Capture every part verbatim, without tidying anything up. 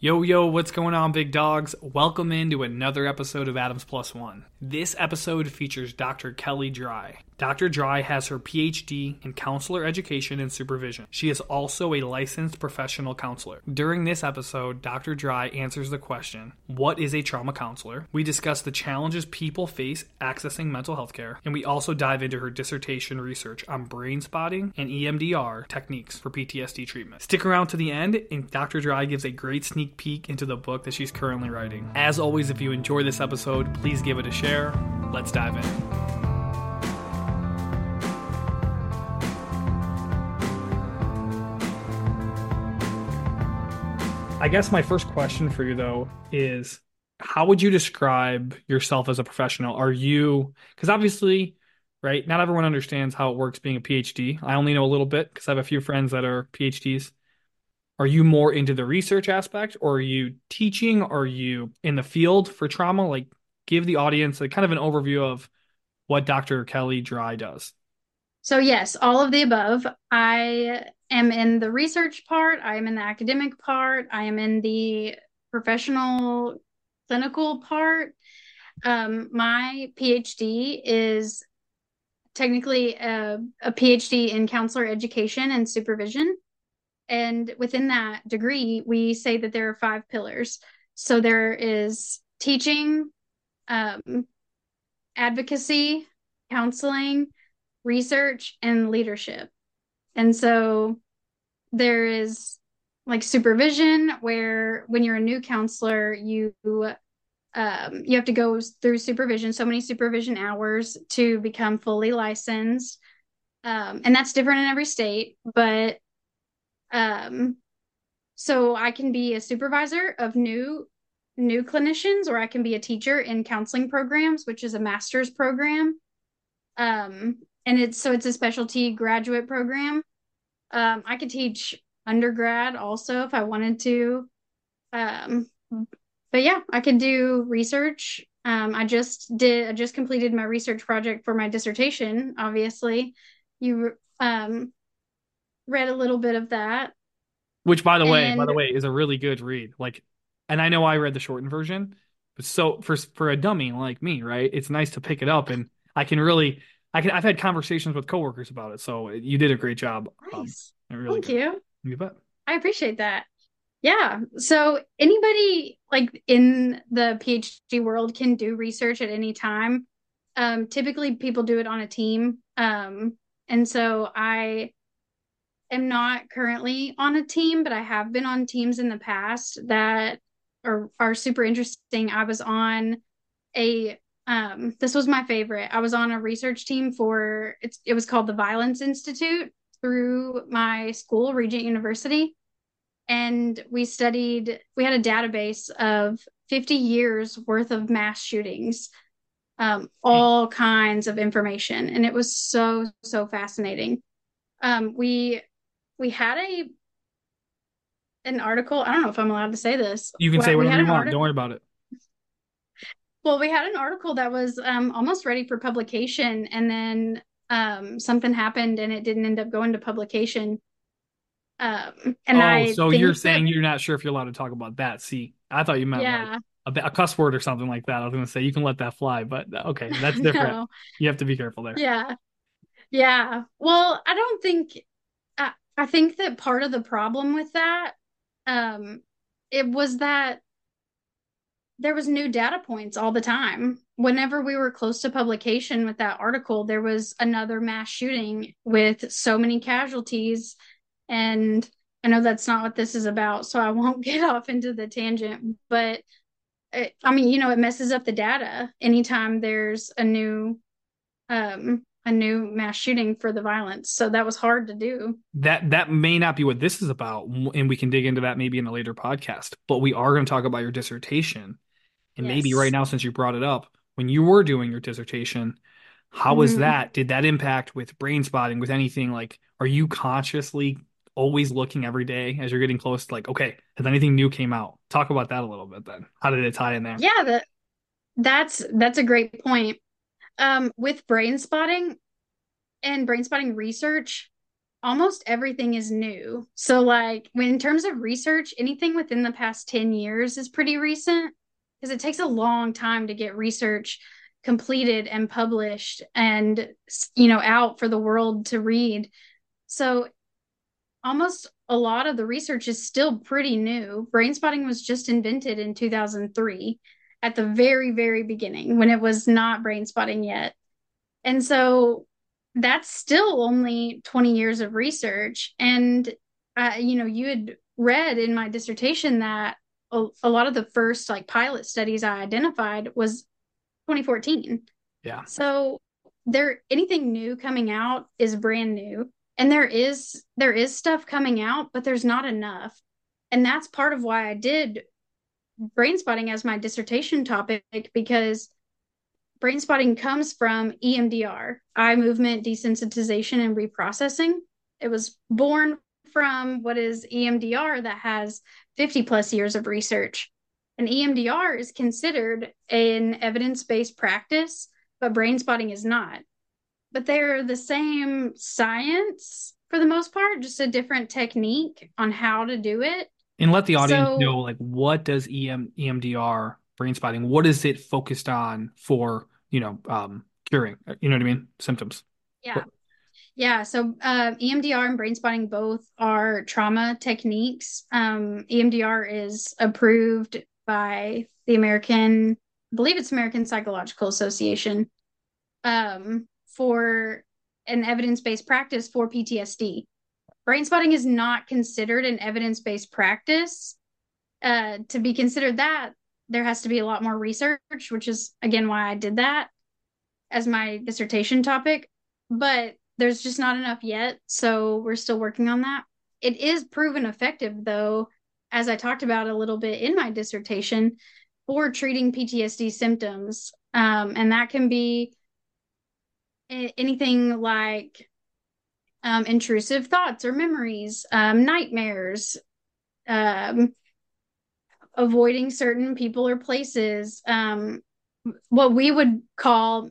Yo, yo, what's going on, big dogs? Welcome into another episode of Adams Plus One. This episode features Doctor Kelly Dry. Doctor Dry has her P H D in counselor education and supervision. She is also a licensed professional counselor. During this episode, Doctor Dry answers the question, what is a trauma counselor? We discuss the challenges people face accessing mental health care, and we also dive into her dissertation research on brain spotting and E M D R techniques for P T S D treatment. Stick around to the end, and Doctor Dry gives a great sneak peek into the book that she's currently writing. As always, if you enjoy this episode, please give it a share. Let's dive in. I guess my first question for you, though, is how would you describe yourself as a professional? Are you, because obviously, right, not everyone understands how it works being a P H D. I only know a little bit because I have a few friends that are P H Ds. Are you more into the research aspect, or are you teaching? Are you in the field for trauma? Like, give the audience a kind of an overview of what Doctor Kelly Dry does. So yes, all of the above. I am in the research part. I am in the academic part. I am in the professional clinical part. Um, my P H D is technically a, a P H D in counselor education and supervision. And within that degree, we say that there are five pillars. So there is teaching, um, advocacy, counseling, research, and leadership. And so there is like supervision, where when you're a new counselor, you um, you have to go through supervision, so many supervision hours to become fully licensed. Um, and that's different in every state, but um, so I can be a supervisor of new new clinicians, or I can be a teacher in counseling programs, which is a master's program. Um, and it's so it's a specialty graduate program. Um, I could teach undergrad also if I wanted to. Um, but yeah, I could do research. Um, I just did, I just completed my research project for my dissertation. Obviously, you um, read a little bit of that. Which, by the way, by And the way, is a really good read. Like, and I know I read the shortened version, but so for for a dummy like me, right? It's nice to pick it up, and I can really, I can. I've had conversations with coworkers about it, so you did a great job. Um, nice. really Thank good. you. You bet. I appreciate that. Yeah. So anybody like in the P H D world can do research at any time. Um, typically people do it on a team. Um, and so I am not currently on a team, but I have been on teams in the past that are are super interesting. I was on a um this was my favorite. I was on a research team for it's it was called the Violence Institute through my school, Regent University. And we studied, we had a database of fifty years worth of mass shootings, um, all kinds of information. And it was so, so fascinating. Um, we we had a an article. I don't know if I'm allowed to say this. You can say Well, we whatever had you an want. Don't article. worry about it. Well, we had an article that was um, almost ready for publication, and then um, something happened, and it didn't end up going to publication. Um, and Oh, I so you're think that, saying you're not sure if you're allowed to talk about that? See, I thought you meant like yeah, a, ba- a cuss word or something like that. I was going to say you can let that fly, but uh, okay, that's different. no, You have to be careful there. yeah, yeah. Well, I don't think, I, I think that part of the problem with that, um, it was that there was new data points all the time. Whenever we were close to publication with that article, there was another mass shooting with so many casualties. And I know that's not what this is about, so I won't get off into the tangent. But it, I mean, you know, it messes up the data anytime there's a new um a new mass shooting for the violence. So that was hard to do. That that may not be what this is about, and we can dig into that maybe in a later podcast. But we are going to talk about your dissertation, and maybe right Yes. now, since you brought it up, when you were doing your dissertation, how was Mhm. that? Did that impact with brain spotting, with anything like, are you consciously always looking every day as you're getting close to like, okay, has anything new came out? Talk about that a little bit then. How did it tie in there? Yeah, that that's that's a great point. Um, with brain spotting and brain spotting research, almost everything is new. So, like, when in terms of research, anything within the past ten years is pretty recent because it takes a long time to get research completed and published and, you know, out for the world to read. So, almost a lot of the research is still pretty new. Brain spotting was just invented in two thousand three at the very, very beginning when it was not brain spotting yet. And so that's still only twenty years of research. And, uh, you know, you had read in my dissertation that a, a lot of the first like pilot studies I identified was twenty fourteen. Yeah. So there, anything new coming out is brand new. And there is there is stuff coming out, but there's not enough. And that's part of why I did brain spotting as my dissertation topic, because brain spotting comes from E M D R, eye movement desensitization and reprocessing. It was born from what is E M D R that has fifty plus years of research. And E M D R is considered an evidence-based practice, but brain spotting is not. But they're the same science for the most part, just a different technique on how to do it. And let the audience So, know, like, what does E M, E M D R, brain spotting, what is it focused on for, you know, um, curing, you know what I mean? Symptoms. yeah. What- Yeah, so uh, E M D R and brain spotting both are trauma techniques. Um, E M D R is approved by the American, I believe it's American Psychological Association, um, for an evidence-based practice for P T S D. Brain spotting is not considered an evidence-based practice. Uh, to be considered that, there has to be a lot more research, which is again why I did that as my dissertation topic. But there's just not enough yet, so we're still working on that. It is proven effective, though, as I talked about a little bit in my dissertation, for treating P T S D symptoms. Um, and that can be anything like um, intrusive thoughts or memories, um, nightmares, um, avoiding certain people or places, um, what we would call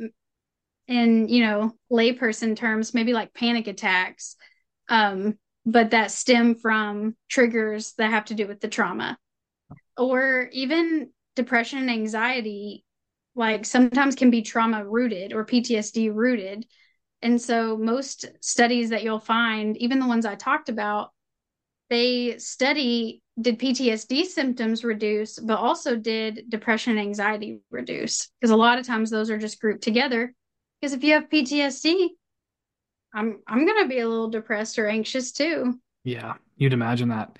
in, you know, layperson terms, maybe like panic attacks, um, but that stem from triggers that have to do with the trauma, or even depression and anxiety, like sometimes can be trauma rooted or P T S D rooted. And so most studies that you'll find, even the ones I talked about, they study did P T S D symptoms reduce, but also did depression and anxiety reduce? Because a lot of times those are just grouped together. Because if you have P T S D, I'm I'm gonna be a little depressed or anxious too. Yeah, you'd imagine that.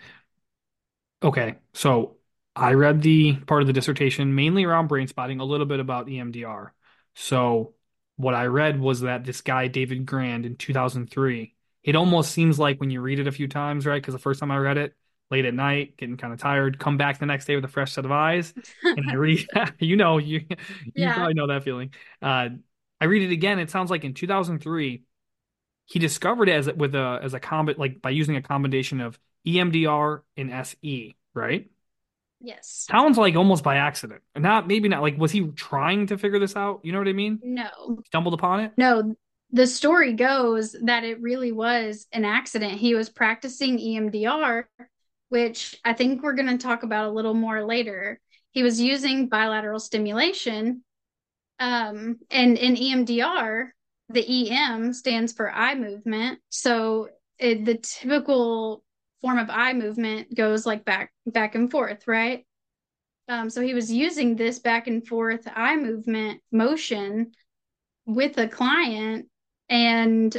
Okay, so I read the part of the dissertation mainly around brain spotting, a little bit about E M D R. So what I read was that this guy, David Grand, in two thousand three, it almost seems like when you read it a few times, right? Because the first time I read it, late at night, getting kind of tired, come back the next day with a fresh set of eyes, and I read, you know, you you Yeah. probably know that feeling. Uh, I read it again. It sounds like in two thousand three, he discovered it as with a as a combat like by using a combination of E M D R and S E, right? Yes. Sounds like almost by accident. Not maybe not like was he trying to figure this out? You know what I mean? No. Stumbled upon it? No. The story goes that it really was an accident. He was practicing E M D R, which I think we're going to talk about a little more later. He was using bilateral stimulation. Um, and in E M D R, the E M stands for eye movement. So it, the typical form of eye movement goes like back back and forth, right? Um, so he was using this back and forth eye movement motion with a client and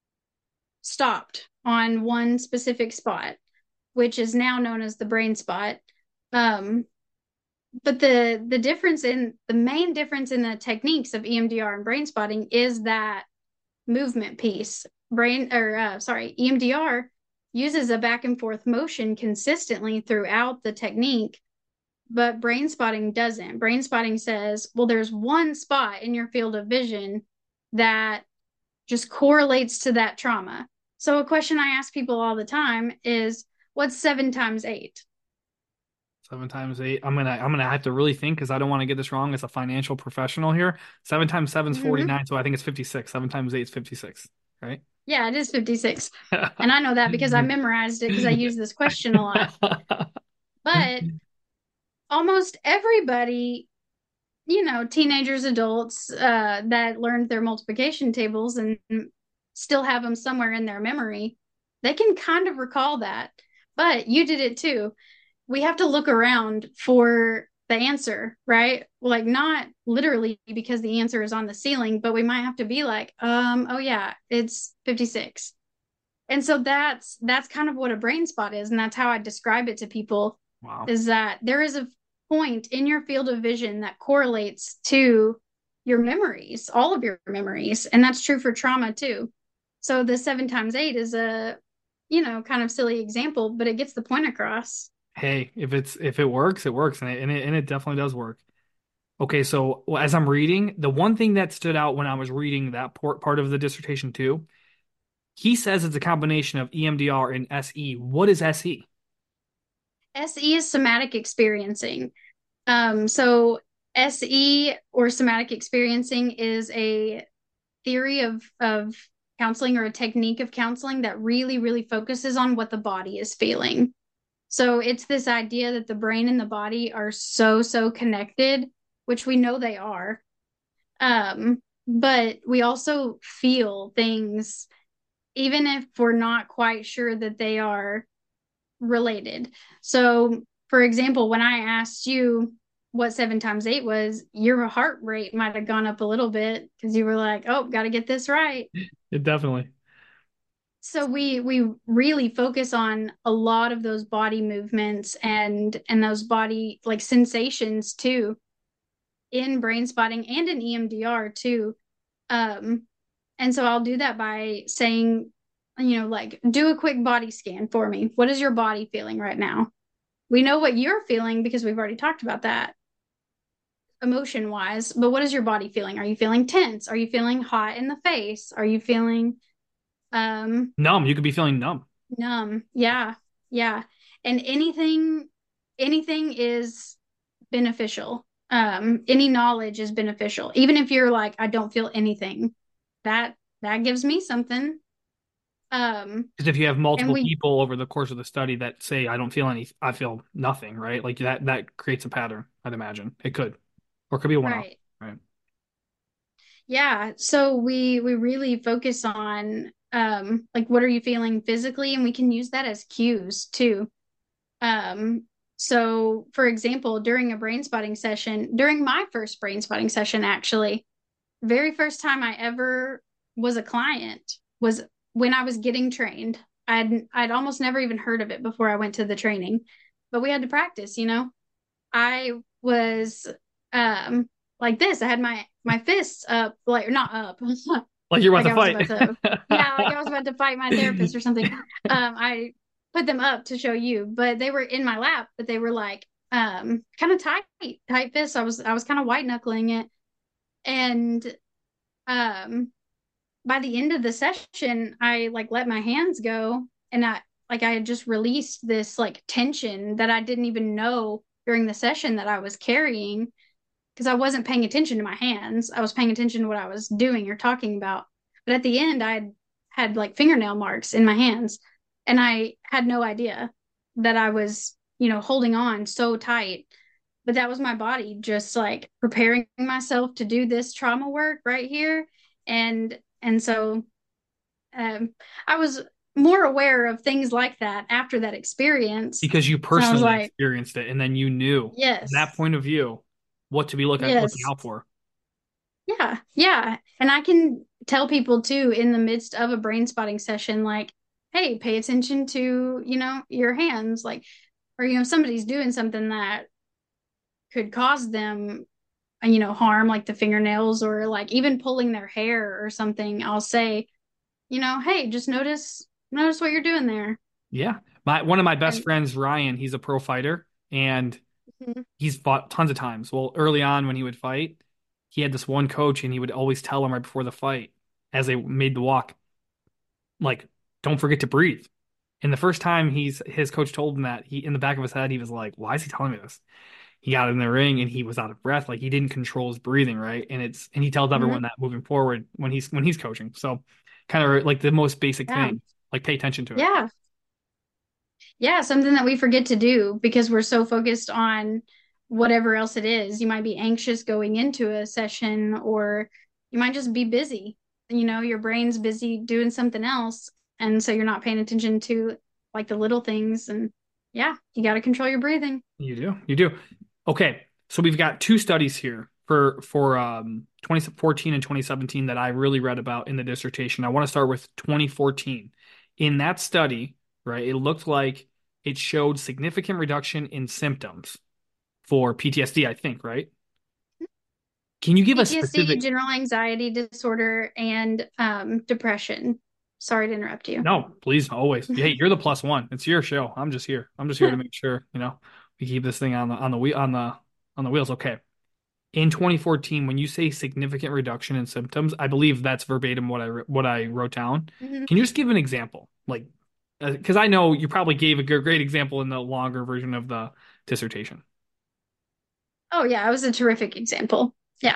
stopped on one specific spot, which is now known as the brain spot. Um, but the the difference in the main difference in the techniques of E M D R and brain spotting is that movement piece. Brain or uh, sorry, E M D R uses a back and forth motion consistently throughout the technique, but brain spotting doesn't. Brain spotting says, well, there's one spot in your field of vision that just correlates to that trauma. So a question I ask people all the time is, what's seven times eight? Seven times eight. I'm gonna I'm gonna have to really think because I don't want to get this wrong as a financial professional here. Seven times seven is Mm-hmm. forty-nine, so I think it's fifty-six. Seven times eight is fifty-six, right? Yeah, it is fifty-six. And I know that because I memorized it because I use this question a lot. But almost everybody, you know, teenagers, adults uh, that learned their multiplication tables and still have them somewhere in their memory, they can kind of recall that. But you did it too. We have to look around for the answer, right? Like not literally because the answer is on the ceiling, but we might have to be like, um, oh yeah, it's fifty-six. And so that's that's kind of what a brain spot is, and that's how I describe it to people Wow. is that there is a point in your field of vision that correlates to your memories, all of your memories, and that's true for trauma too. So the seven times eight is a, you know, kind of silly example, but it gets the point across. Hey, if it's if it works, it works, and it and it, and it definitely does work. Okay, so well, as I'm reading, the one thing that stood out when I was reading that part part of the dissertation too, he says it's a combination of E M D R and S E. What is S E? S E is somatic experiencing. Um, so S E or somatic experiencing is a theory of of counseling or a technique of counseling that really, really focuses on what the body is feeling. So it's this idea that the brain and the body are so, so connected, which we know they are. Um, but we also feel things, even if we're not quite sure that they are related. So, for example, when I asked you what seven times eight was, your heart rate might have gone up a little bit because you were like, "Oh, got to get this right." It definitely. So we we really focus on a lot of those body movements and and those body like sensations too in brain spotting and in E M D R too. Um, and so I'll do that by saying, you know, like do a quick body scan for me. What is your body feeling right now? We know what you're feeling because we've already talked about that emotion wise, but what is your body feeling? Are you feeling tense? Are you feeling hot in the face? Are you feeling um Numb. You could be feeling numb. numb? Yeah. Yeah. And anything anything is beneficial. Um any knowledge is beneficial. Even if you're like I don't feel anything. That that gives me something. Um Because if you have and multiple we people over the course of the study that say, I don't feel any, I feel nothing, right? Like that, that creates a pattern, I'd imagine. It could, or it could be a one-off, right. right? Yeah, so we we really focus on um like what are you feeling physically and we can use that as cues too. Um so for example, during a brain spotting session, during my first brain spotting session actually, very first time I ever was a client was when I was getting trained. I'd I'd almost never even heard of it before I went to the training, but we had to practice, you know. I was um like this. I had my my fists up, like not up, Like you're about like to I was fight. about to, yeah, like I was about to fight my therapist or something. Um, I put them up to show you, but they were in my lap, but they were like um kind of tight, tight fists. I was I was kind of white knuckling it, and um by the end of the session, I like let my hands go, and I like I had just released this like tension that I didn't even know during the session that I was carrying because I wasn't paying attention to my hands. I was paying attention to what I was doing or talking about. But at the end, I had had like fingernail marks in my hands, and I had no idea that I was, you know, holding on so tight. But that was my body just like preparing myself to do this trauma work right here. And and so um, I was more aware of things like that after that experience. Because you So I was personally like, experienced it and then you knew from that yes, point of view what to be looking looking yes. out for. Yeah, yeah. And I can tell people too in the midst of a brain spotting session, like, hey, pay attention to, you know, your hands, like, or, you know, if somebody's doing something that could cause them, you know, harm, like the fingernails or like even pulling their hair or something, I'll say, you know, hey, just notice, notice what you're doing there. Yeah. My one of my best And friends, Ryan, he's a pro fighter and mhm, he's fought tons of times. Well, early on when he would fight, he had this one coach and he would always tell him right before the fight as they made the walk, like, don't forget to breathe. And the first time he's his coach told him that, he in the back of his head, he was like, why is he telling me this? He got in the ring and he was out of breath, like he didn't control his breathing, right? And it's and he tells mhm, everyone that moving forward when he's when he's coaching. So kind of like the most basic Yeah. thing. Like pay attention to it. Yeah. Yeah, something that we forget to do because we're so focused on whatever else it is. You might be anxious going into a session, or you might just be busy. You know, your brain's busy doing something else. And so you're not paying attention to like the little things. And yeah, you got to control your breathing. You do. You do. Okay. So we've got two studies here for for um twenty fourteen and twenty seventeen that I really read about in the dissertation. I want to start with twenty fourteen. In that study, right, it looked like it showed significant reduction in symptoms for P T S D, I think, right? Can you give a P T S D, specific? general anxiety disorder, and um, depression. Sorry to interrupt you. No, please, always. Hey, you're the plus one. It's your show. I'm just here. I'm just here to make sure, you know, we keep this thing on the on the wheel on the on the wheels. Okay. In twenty fourteen, when you say significant reduction in symptoms, I believe that's verbatim what I what I wrote down. Mhm. Can you just give an example? Like, because I know you probably gave a great example in the longer version of the dissertation. Oh yeah, it was a terrific example. Yeah.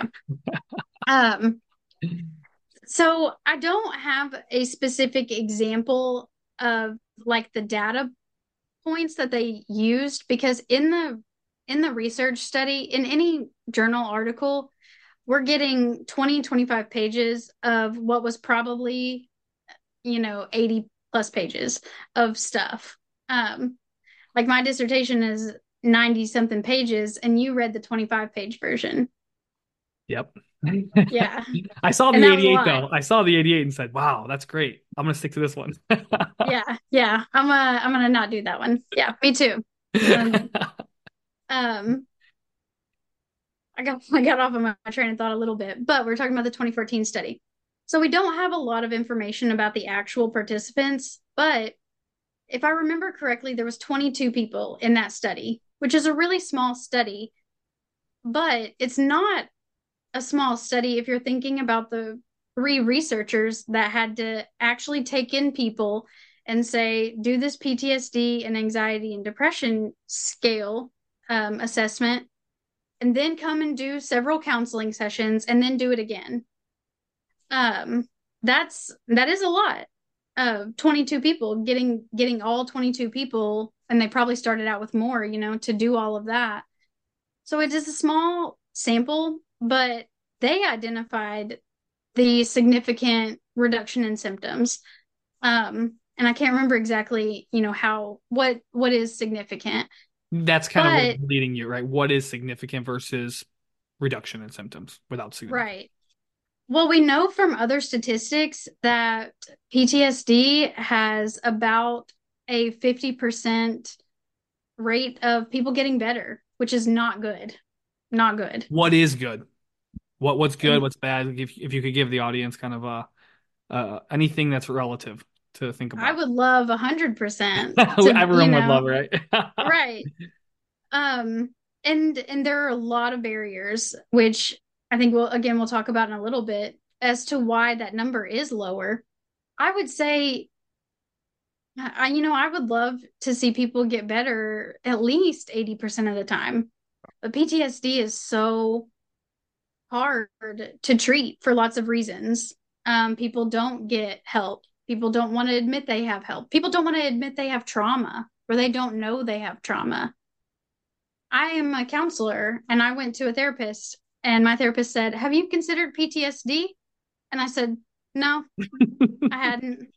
Um, so I don't have a specific example of like the data points that they used because in the in the research study, in any journal article, we're getting twenty, twenty-five pages of what was probably, you know, eighty plus pages of stuff. Um, like my dissertation is ninety something pages and you read the twenty-five page version. Yep. Yeah. I saw And the that was a eighty-eight lot. though. I saw the eighty-eight and said, "Wow, that's great. I'm gonna stick to this one." Yeah. Yeah. I'm uh I'm gonna not do that one. Yeah, me too. Um, um I got I got off of my train of thought a little bit, but we're talking about the twenty fourteen study. So we don't have a lot of information about the actual participants, but if I remember correctly, there was twenty-two people in that study, which is a really small study, but it's not a small study if you're thinking about the three researchers that had to actually take in people and say, do this P T S D and anxiety and depression scale um, assessment, and then come and do several counseling sessions and then do it again. Um, that's that is a lot of twenty-two people getting getting all twenty-two people, and they probably started out with more, you know, to do all of that. So it is a small sample, but they identified the significant reduction in symptoms. Um, and I can't remember exactly, you know, how what what is significant, That's kind of what but I'm leading you, right? What is significant versus reduction in symptoms without significant? right. Well, we know from other statistics that P T S D has about a fifty percent rate of people getting better, which is not good. Not good. What is good? What what's good? And What's bad? If if you could give the audience kind of a uh, anything that's relative to think I about. would love a hundred percent to, you Everyone would love, know, right? right. Um, and and there are a lot of barriers, which I think we'll again we'll talk about in a little bit as to why that number is lower. I would say I, you know, I would love to see people get better at least eighty percent of the time. But P T S D is so hard to treat for lots of reasons. Um, people don't get help. People don't want to admit they have help. People don't want to admit they have trauma or they don't know they have trauma. I am a counselor and I went to a therapist and my therapist said, "Have you considered P T S D?" And I said, "No, I hadn't."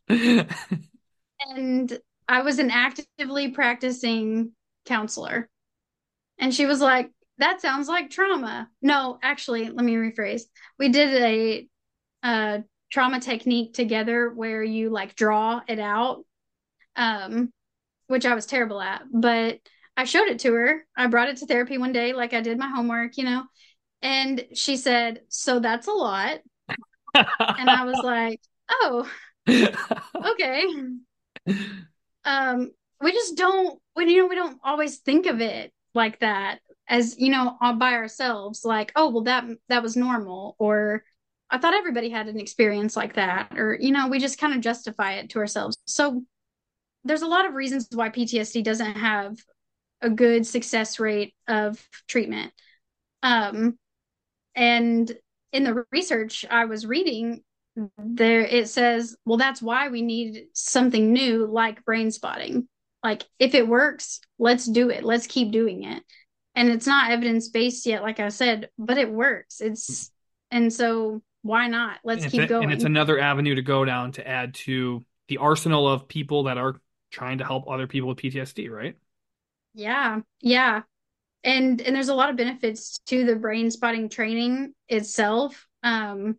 And I was an actively practicing counselor. And she was like, "That sounds like trauma." No, actually, let me rephrase. We did a, a trauma technique together where you like draw it out, um, which I was terrible at. But I showed it to her. I brought it to therapy one day, like I did my homework, you know. And she said, "So that's a lot." And I was like, "Oh, okay." Um, we just don't, we, you know, we don't always think of it like that as, you know, all by ourselves, like, oh, well, that, that was normal. Or I thought everybody had an experience like that. Or, you know, we just kind of justify it to ourselves. So there's a lot of reasons why P T S D doesn't have a good success rate of treatment. Um, and in the research I was reading, there it says, well, that's why we need something new like brain spotting. Like, if it works, let's do it. Let's keep doing it. And it's not evidence based yet, like I said, but it works. It's, and so why not? And Let's it's keep a, and it's going. another avenue to go down to add to the arsenal of people that are trying to help other people with P T S D, right? Yeah. Yeah. And and there's a lot of benefits to the brain spotting training itself. Um,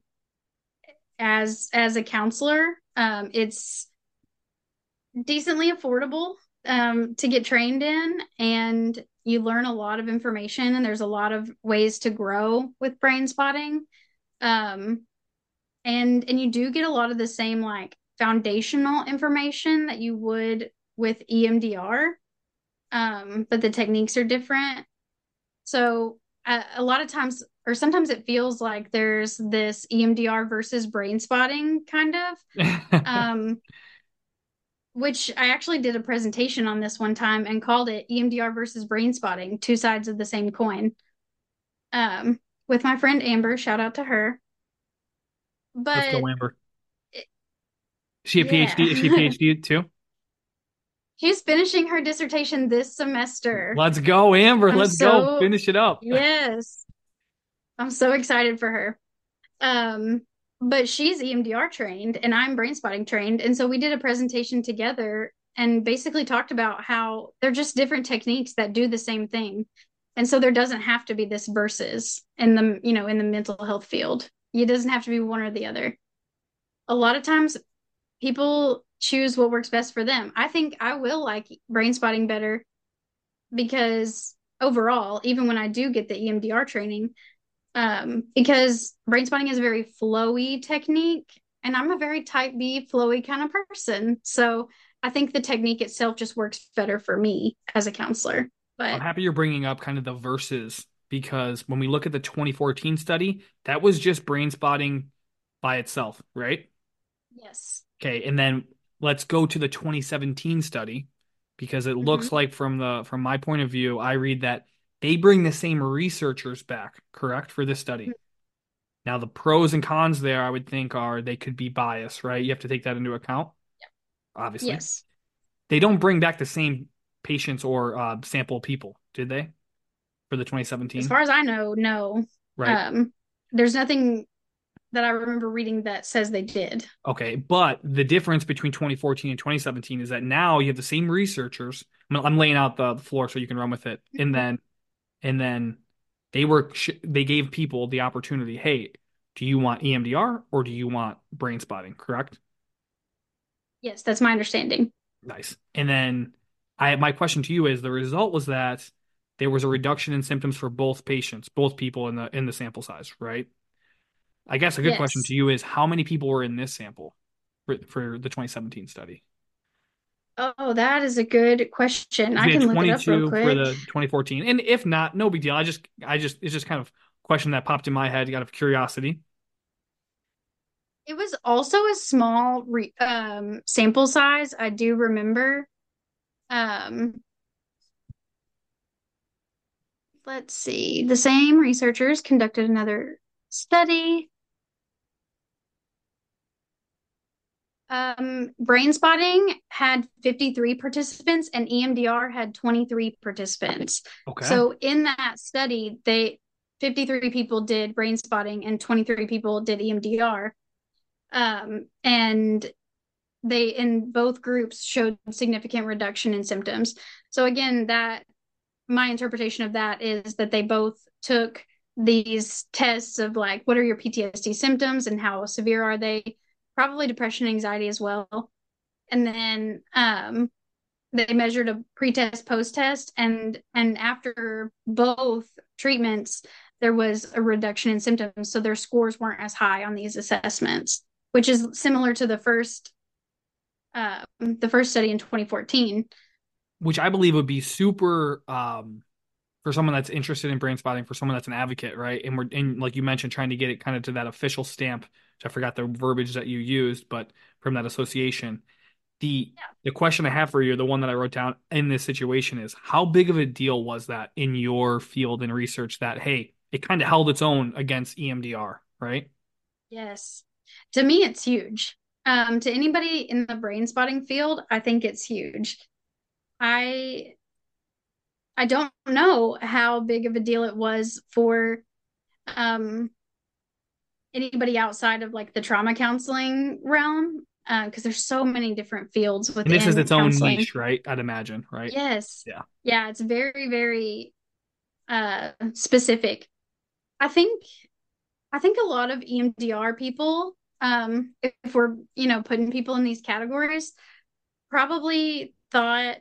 as as a counselor, um, it's decently affordable um, to get trained in, and you learn a lot of information, and there's a lot of ways to grow with brain spotting. Um, and and you do get a lot of the same like foundational information that you would with E M D R, um, but the techniques are different. So a, a lot of times, or sometimes it feels like there's this E M D R versus brain spotting kind of. Um, which I actually did a presentation on this one time and called it E M D R versus brain spotting, two sides of the same coin. Um, with my friend Amber, shout out to her. Let's go, But Amber. it- Is she a PhD? Is she a yeah, PhD too? she's finishing her dissertation this semester. Let's go, Amber. I'm Let's go. so, Finish it up. yes, I'm so excited for her. Um, but she's E M D R trained and I'm brain spotting trained. And so we did a presentation together and basically talked about how they're just different techniques that do the same thing. And so there doesn't have to be this versus in the, you know, in the mental health field. It doesn't have to be one or the other. A lot of times people choose what works best for them. I think I will like brain spotting better because overall, even when I do get the E M D R training, um, because brain spotting is a very flowy technique, and I'm a very type B, flowy kind of person. So I think the technique itself just works better for me as a counselor. I'm But happy you're bringing up kind of the verses because when we look at the twenty fourteen study, that was just brain spotting by itself, right? yes. Okay, and then let's go to the twenty seventeen study because it Mm-hmm. looks like from the from my point of view, I read that they bring the same researchers back, correct, for this study. Now, the pros and cons there, I would think, are they could be biased, right? You have to take that into account, obviously. Yes. They don't bring back the same patients or uh, sample people, did they, for the As twenty seventeen? far as I know, no. Right. Um, there's nothing that I remember reading that says they did. Okay, but the difference between twenty fourteen and twenty seventeen is that now you have the same researchers. I'm, I'm laying out the floor so you can run with it, and then and then they were they gave people the opportunity. Hey, do you want E M D R or do you want brain spotting? Correct? Yes, that's my understanding. Nice. And then I my question to you is the result was that there was a reduction in symptoms for both patients, both people in the in the sample size, right? I guess a good question Yes. to you is how many people were in this sample for, for the twenty seventeen study? Oh, that is a good question. Because I we had can look it up real twenty-two for quick. the twenty fourteen. And if not, no big deal. I just I just it's just kind of a question that popped in my head out of curiosity. It was also a small re um sample size. I do remember. Um, let's see. The same researchers conducted another study. Um, brain spotting had fifty-three participants and E M D R had twenty-three participants. Okay. So in that study, they fifty-three people did brain spotting and twenty-three people did E M D R. Um, and they in both groups showed significant reduction in symptoms. So again, that my interpretation of that is that they both took these tests of like what are your P T S D symptoms and how severe are they, probably depression, anxiety as well, and then um, they measured a pre-test, post-test, and and after both treatments, there was a reduction in symptoms, so their scores weren't as high on these assessments, which is similar to the first uh, the first study in twenty fourteen. Which I believe would be super um for someone that's interested in brain spotting, for someone that's an advocate, right? And we're and like you mentioned, trying to get it kind of to that official stamp, which I forgot the verbiage that you used, but from that association. The the question I have for you, the one that I wrote down in this situation is how big of a deal was that in your field and research that, hey, it kind of held its own against E M D R, right? Yes. To me, it's huge. Um, to anybody in the brain spotting field, I think it's huge. I I don't know how big of a deal it was for um anybody outside of like the trauma counseling realm, because uh, there's so many different fields And this is within its own counseling. niche, right? I'd imagine, right? Yes. Yeah. Yeah, it's very, very uh specific. I think I think a lot of E M D R people, um, if, if we're, you know, putting people in these categories, probably thought,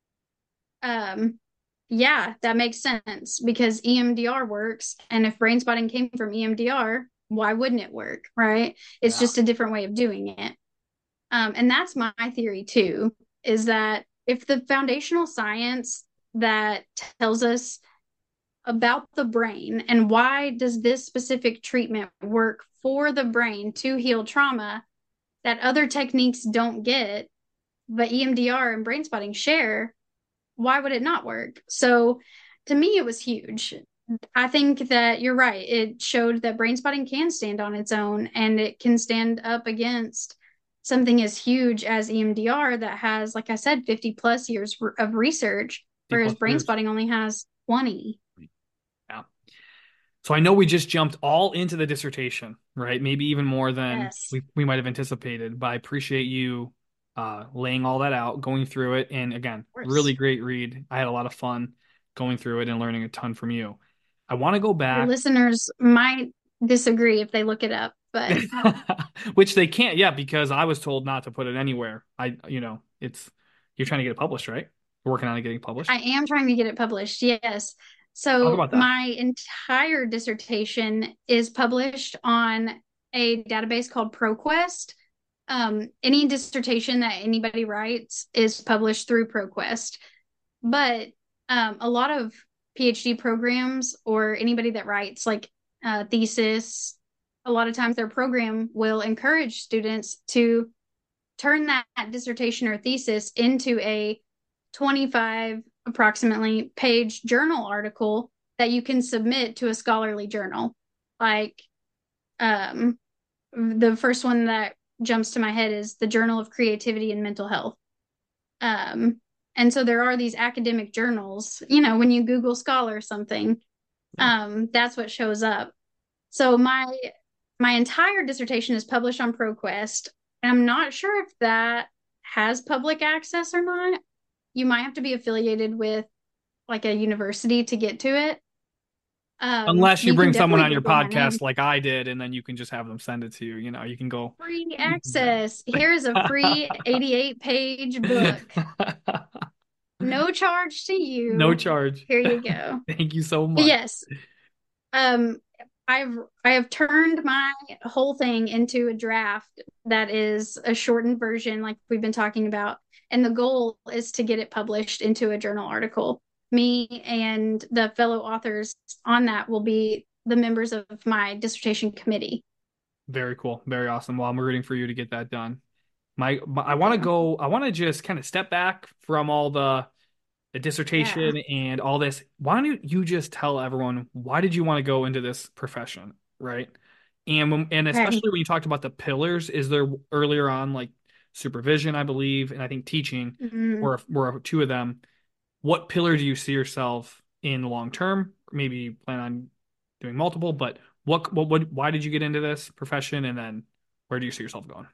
um, yeah, that makes sense because E M D R works. And if brain spotting came from E M D R, why wouldn't it work? Right? It's Yeah. just a different way of doing it. Um, and that's my theory too, is that if the foundational science that tells us about the brain and why does this specific treatment work for the brain to heal trauma that other techniques don't get, but E M D R and brain spotting share, why would it not work? So to me, it was huge. I think that you're right. It showed that brain spotting can stand on its own and it can stand up against something as huge as E M D R that has, like I said, fifty plus years of research, D whereas plus brain years. spotting only has twenty. Yeah. So I know we just jumped all into the dissertation, right? Maybe even more than Yes, we, we might have anticipated, but I appreciate you uh, laying all that out, going through it. And again, of really course. great read. I had a lot of fun going through it and learning a ton from you. I want to go Your back, listeners might disagree if they look it up, but which they can't yet because I was told not to put it anywhere. I, you know, it's, you're trying to get it published, right? You're working on it getting I published. am trying to get it published. Yes. Talk So about that. my entire dissertation is published on a database called ProQuest. Um, any dissertation that anybody writes is published through ProQuest, but um, a lot of PhD programs or anybody that writes like a thesis, a lot of times their program will encourage students to turn that dissertation or thesis into a twenty-five approximately page journal article that you can submit to a scholarly journal. Like um, the first one that jumps to my head is the Journal of Creativity and Mental Health. Um, and so there are these academic journals, you know, when you Google Scholar or something, Yeah. um, that's what shows up. So my my entire dissertation is published on ProQuest. And I'm not sure if that has public access or not. You might have to be affiliated with like a university to get to it. Um, Unless you you can bring someone definitely on your Google my name. podcast like I did, and then you can just have them send it to you. You know, you can go. Free Yeah. access. Here is a free eighty-eight page book. No charge to No you. charge. Here you go. Thank you so much. Yes. Um, I've I have turned my whole thing into a draft that is a shortened version, like we've been talking about. And the goal is to get it published into a journal article. Me and the fellow authors on that will be the members of my dissertation committee. Very cool. Very awesome. Well, I'm rooting for you to get that done. My, my I Thank want to you. go. I want to just kind of step back from all the the Yeah. dissertation and all this. Why don't you just tell everyone why did you want to go into this profession, right? And when, and Okay. especially when you talked about the pillars, is there earlier on like supervision, I believe, and I think teaching Mm, were were two of them. What pillar do you see yourself in long term? Maybe you plan on doing multiple, but what what what why did you get into this profession and then where do you see yourself going?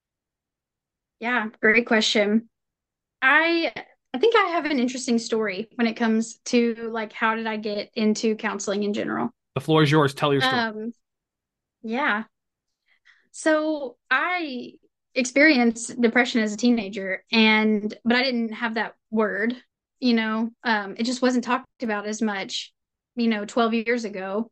yeah, great question. I I think I have an interesting story when it comes to like how did I get into counseling in general. The floor is yours. Tell your story. Um, yeah. So I experienced depression as a teenager and but I didn't have that word, you know. Um, it just wasn't talked about as much, you know, twelve years ago.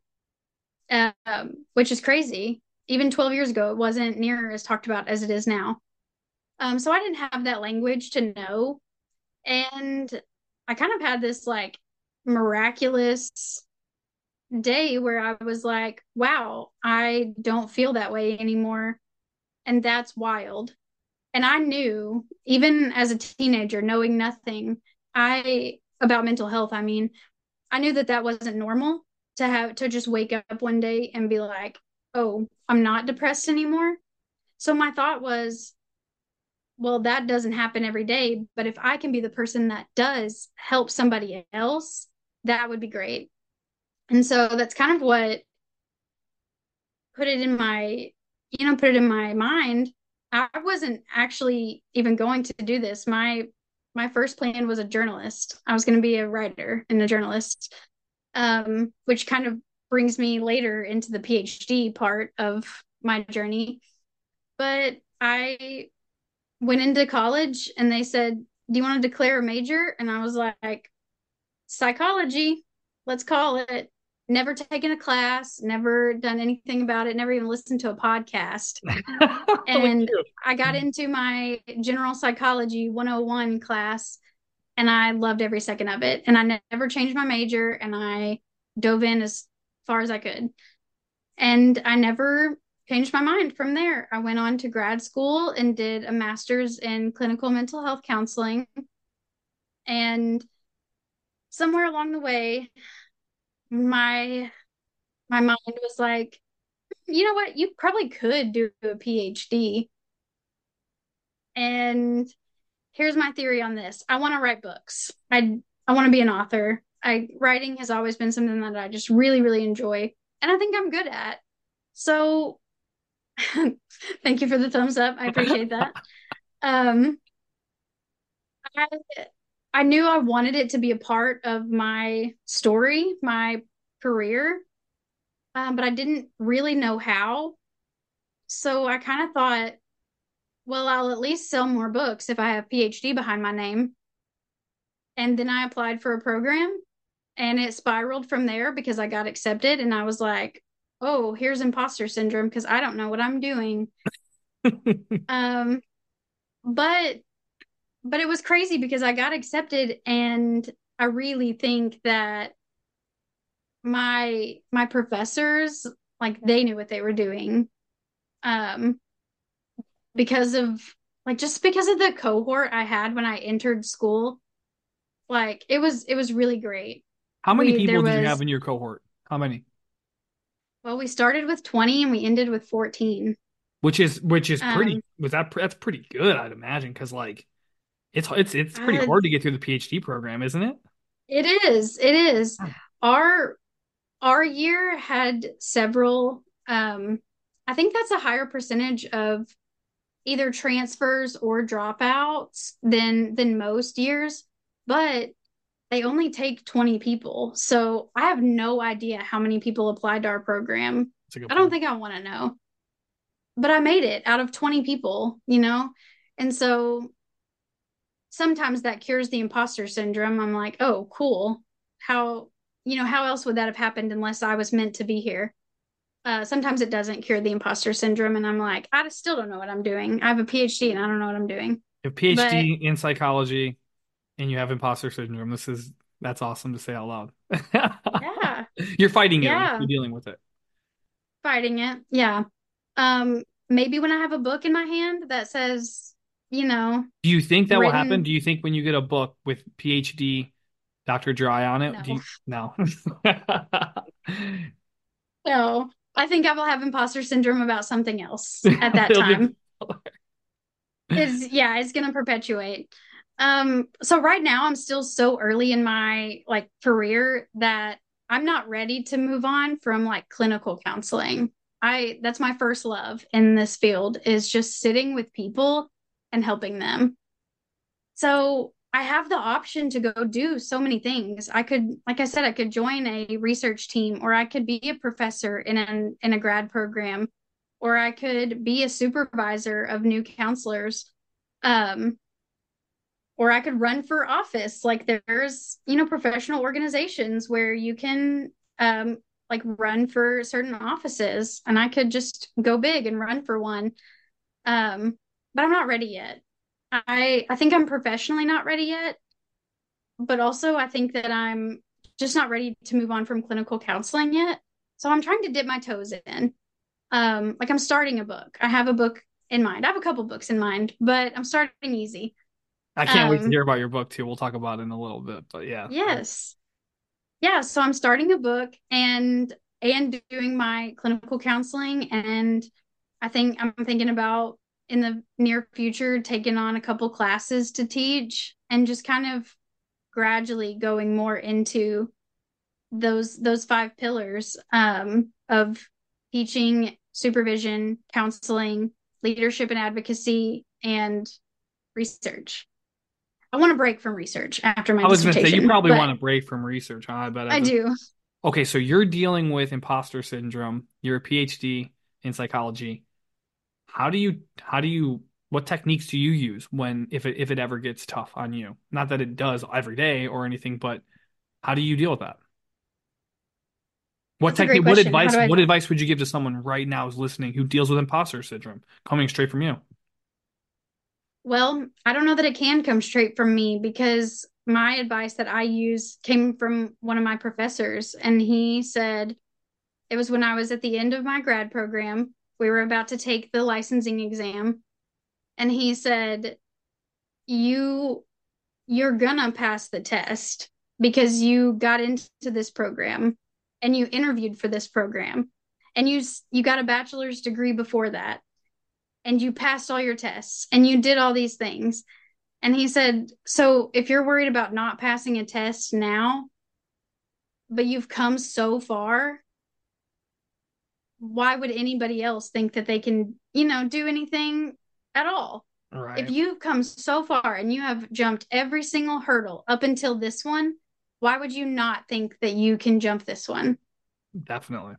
Um, which is crazy. Even twelve years ago, it wasn't near as talked about as it is now. Um, so I didn't have that language to know. And I kind of had this like miraculous day where I was like, wow, I don't feel that way anymore. And that's wild. And I knew, even as a teenager, knowing nothing, I about mental health, I mean, I knew that that wasn't normal to have to just wake up one day and be like, oh, I'm not depressed anymore. So my thought was, well, that doesn't happen every day, but if I can be the person that does help somebody else, that would be great. And so that's kind of what put it in my, you know, put it in my mind. I wasn't actually even going to do this. My my first plan was a journalist. I was going to be a writer and a journalist, um, which kind of brings me later into the PhD part of my journey. But I went into college and they said, "Do you want to declare a major?" And I was like, "Psychology, let's call it." Never taken a class, never done anything about it, never even listened to a podcast. And I got into my general psychology one oh one class and I loved every second of it. And I ne- never changed my major and I dove in as far as I could. And I never changed my mind from there. I went on to grad school and did a master's in clinical mental health counseling. And somewhere along the way, my my mind was like, you know what, you probably could do a PhD. And here's my theory on this. I want to write books. I I want to be an author. I writing has always been something that I just really, really enjoy. And I think I'm good at. So thank you for the thumbs up. I appreciate that. Um I I knew I wanted it to be a part of my story, my career, um, but I didn't really know how. So I kind of thought, well, I'll at least sell more books if I have PhD behind my name. And then I applied for a program and it spiraled from there because I got accepted and I was like, oh, here's imposter syndrome because I don't know what I'm doing. um, but but it was crazy because I got accepted and I really think that my my professors, like, they knew what they were doing. Um, because of like just because of the cohort I had when I entered school, like it was it was really great. How many We there people did you was have in your cohort? How many? well, we started with twenty and we ended with fourteen. Which is which is pretty Um, was that that's pretty good, I'd imagine, because like it's it's it's pretty uh, hard to get through the PhD program, isn't it? it is. It is. Our our year had several um I think that's a higher percentage of either transfers or dropouts than than most years, but they only take twenty people. So I have no idea how many people applied to our program. That's a good I don't point. think I want to know. But I made it out of twenty people, you know? And so sometimes that cures the imposter syndrome. I'm like, oh, cool. How, you know, how else would that have happened unless I was meant to be here? Uh, sometimes it doesn't cure the imposter syndrome. And I'm like, I still don't know what I'm doing. I have a PhD and I don't know what I'm doing. You have But PhD in psychology and you have imposter syndrome. This is that's awesome to say out loud. yeah, You're fighting it, yeah, you're dealing with it. fighting it. Yeah. Um, maybe when I have a book in my hand that says, you know, Do you think that will happen? written, Do you think when you get a book with PhD doctor Dry on it, do no, you no? no. I think I will have imposter syndrome about something else at that It'll just time. It's yeah, it's gonna perpetuate. Um, so right now I'm still so early in my like career that I'm not ready to move on from like clinical counseling. I that's my first love in this field is just sitting with people and helping them. So I have the option to go do so many things. I could, like I said, I could join a research team, or I could be a professor in an in a grad program, or I could be a supervisor of new counselors. Um, or I could run for office. Like there's, you know, professional organizations where you can um like run for certain offices and I could just go big and run for one. Um, but I'm not ready yet. I I think I'm professionally not ready yet, but also I think that I'm just not ready to move on from clinical counseling yet. So I'm trying to dip my toes in. Um, like I'm starting a book. I have a book in mind. I have a couple books in mind, but I'm starting easy. I can't wait to Um, hear about your book too. We'll talk about it in a little bit, but yeah. yes. Yeah, so I'm starting a book and and doing my clinical counseling and I think I'm thinking about in the near future taking on a couple classes to teach and just kind of gradually going more into those those five pillars um, of teaching, supervision, counseling, leadership and advocacy, and research. I want to break from research after my I was going to say, you dissertation, probably but want to break from research, huh? I bet I at this. do. Okay, so you're dealing with imposter syndrome. You're a PhD in psychology. How do you, how do you, what techniques do you use when, if it, if it ever gets tough on you? Not that it does every day or anything, but how do you deal with that? What That's a great technique, what question. How advice, do I? what advice would you give to someone right now who's listening who deals with imposter syndrome coming straight from you? Well, I don't know that it can come straight from me because my advice that I use came from one of my professors, and he said it was when I was at the end of my grad program. We were about to take the licensing exam, and he said, "You you're gonna pass the test because you got into this program and you interviewed for this program and you you got a bachelor's degree before that and you passed all your tests and you did all these things." And he said, "So if you're worried about not passing a test now, but you've come so far, why would anybody else think that they can, you know, do anything at all? If Right. you've come so far and you have jumped every single hurdle up until this one, why would you not think that you can jump this one?" Definitely.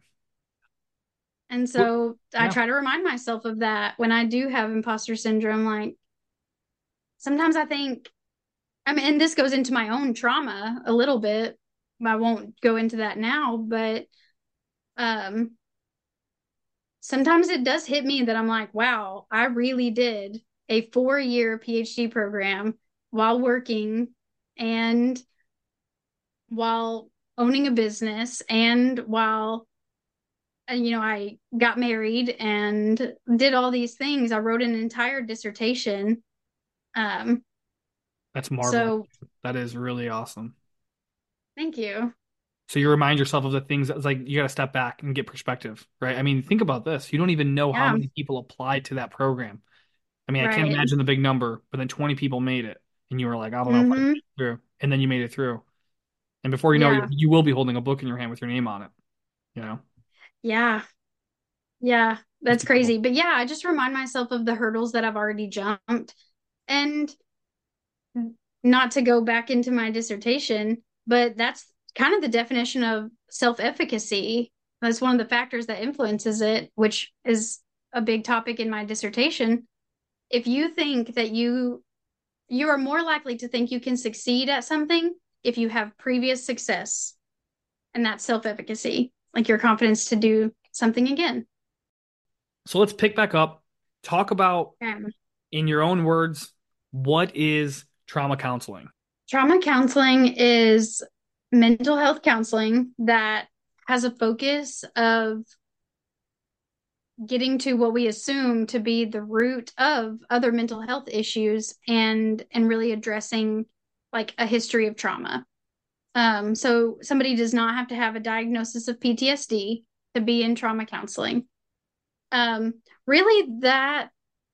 And Well, so I yeah. try to remind myself of that when I do have imposter syndrome. Like sometimes I think, I mean, and this goes into my own trauma a little bit. I won't go into that now, but um, sometimes it does hit me that I'm like, wow, I really did a four year PhD program while working and while owning a business and while uh, you know I got married and did all these things. I wrote an entire dissertation. Um, That's marvelous. so That is really awesome. thank you. So you remind yourself of the things that's like you got to step back and get perspective, right? I mean, think about this. You don't even know how Yeah, many people applied to that program. I mean, I can't right. imagine the big number, but then twenty people made it, and you were like, I don't know if I can Mm-hmm. get through, and then you made it through, and before you know, you Yeah, you will be holding a book in your hand with your name on it. You know, yeah, yeah. that's That's beautiful. crazy. But yeah, I just remind myself of the hurdles that I've already jumped. And not to go back into my dissertation, but that's kind of the definition of self-efficacy. That's one of the factors that influences it, which is a big topic in my dissertation. If you think that you you are more likely to think you can succeed at something if you have previous success, and that's self-efficacy, like your confidence to do something again. So let's pick back up. Talk about, Um, in your own words, what is trauma counseling? Trauma counseling is mental health counseling that has a focus of getting to what we assume to be the root of other mental health issues and and really addressing like a history of trauma. Um, so somebody does not have to have a diagnosis of P T S D to be in trauma counseling. Um, really, that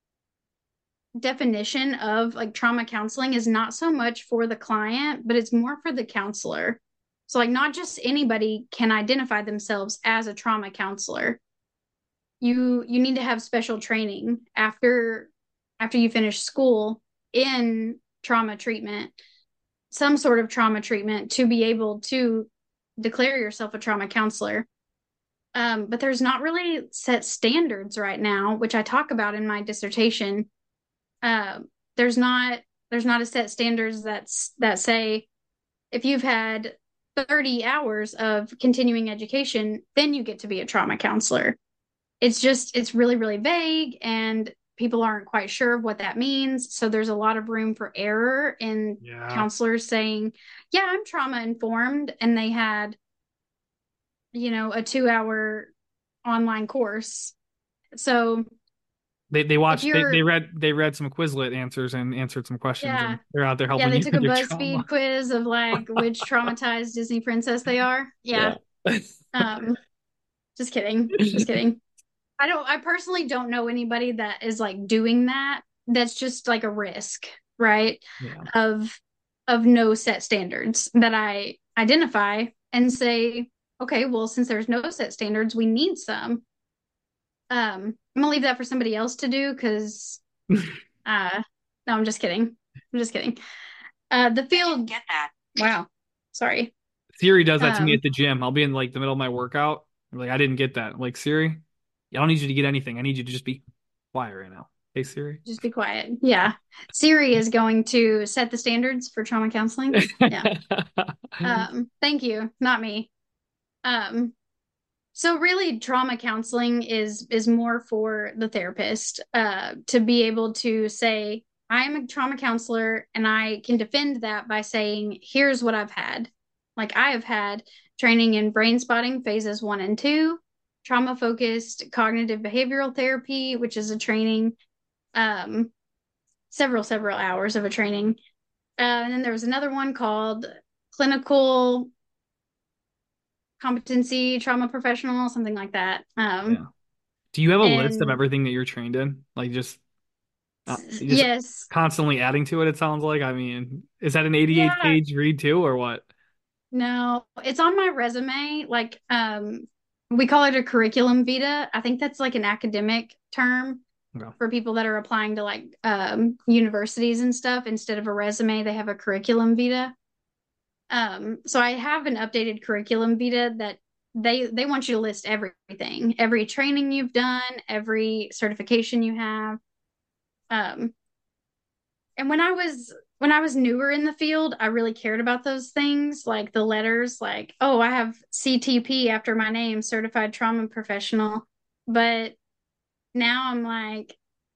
definition of like trauma counseling is not so much for the client, but it's more for the counselor. So like not just anybody can identify themselves as a trauma counselor. You you need to have special training after after you finish school in trauma treatment, some sort of trauma treatment to be able to declare yourself a trauma counselor. Um, but there's not really set standards right now, which I talk about in my dissertation. uh, there's not there's not a set standards that's that say if you've had thirty hours of continuing education, then you get to be a trauma counselor. It's just it's really really vague and people aren't quite sure of what that means. So there's a lot of room for error in Yeah. counselors saying, "Yeah, I'm trauma informed," and they had, you know, a two hour online course. So They they if watched they, they you're read they read some Quizlet answers and answered some questions yeah, and they're out there yeah, helping they you took a with your trauma. BuzzFeed quiz of like which traumatized Disney princess they are. Yeah. Yeah. Um, just kidding. Just kidding. I don't, I personally don't know anybody that is like doing that. That's just like a risk, right? Yeah. Of, of no set standards that I identify and say, okay, well, since there's no set standards, we need some. Um, I'm gonna leave that for somebody else to do because, uh, no, I'm just kidding. I'm just kidding. Uh, the field, get that. Wow. Sorry. Siri does that to me Um, at the gym. I'll be in like the middle of my workout. I'm like, I didn't get that. I'm like, Siri, I don't need you to get anything. I need you to just be quiet right now. Hey, Siri. just be quiet. Yeah. Siri is going to set the standards for trauma counseling. Yeah. Um, thank you, not me. Um, so really trauma counseling is is more for the therapist uh to be able to say, I'm a trauma counselor and I can defend that by saying, here's what I've had. Like I have had training in brain spotting phases one and two, trauma focused cognitive behavioral therapy, which is a training, um, several, several hours of a training. Uh, and then there was another one called clinical competency trauma professional, something like that. Yeah. Um, Do you have a list of and everything that you're trained in? Like just uh, just yes, constantly adding to it, it sounds like. I mean, is that an eighty-eight yeah, page read too, or what? no, it's on my resume. Like, um, we call it a curriculum vitae. I think that's like an academic term Okay. for people that are applying to like um universities and stuff. Instead of a resume, they have a curriculum vitae. Um, so I have an updated curriculum vitae that they they want you to list everything, every training you've done, every certification you have. Um, and when I was when I was newer in the field, I really cared about those things, like the letters, like, oh, I have C T P after my name, certified trauma professional. But now I'm like,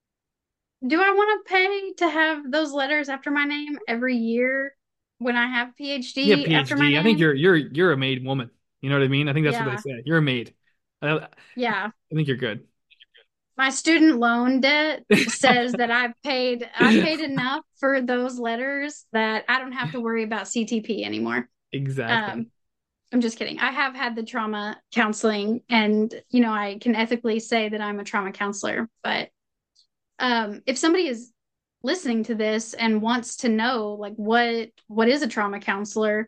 do I want to pay to have those letters after my name every year when I have You have PhD after my PhD. I think name? you're you're you're a made woman. You know what I mean? I think that's what they Yeah, say. You're a maid. I, I yeah. think you're good. My student loan debt says that I've paid I've paid enough for those letters that I don't have to worry about C T P anymore. Exactly. Um, I'm just kidding. I have had the trauma counseling and you know, I can ethically say that I'm a trauma counselor, but um if somebody is listening to this and wants to know like what what is a trauma counselor,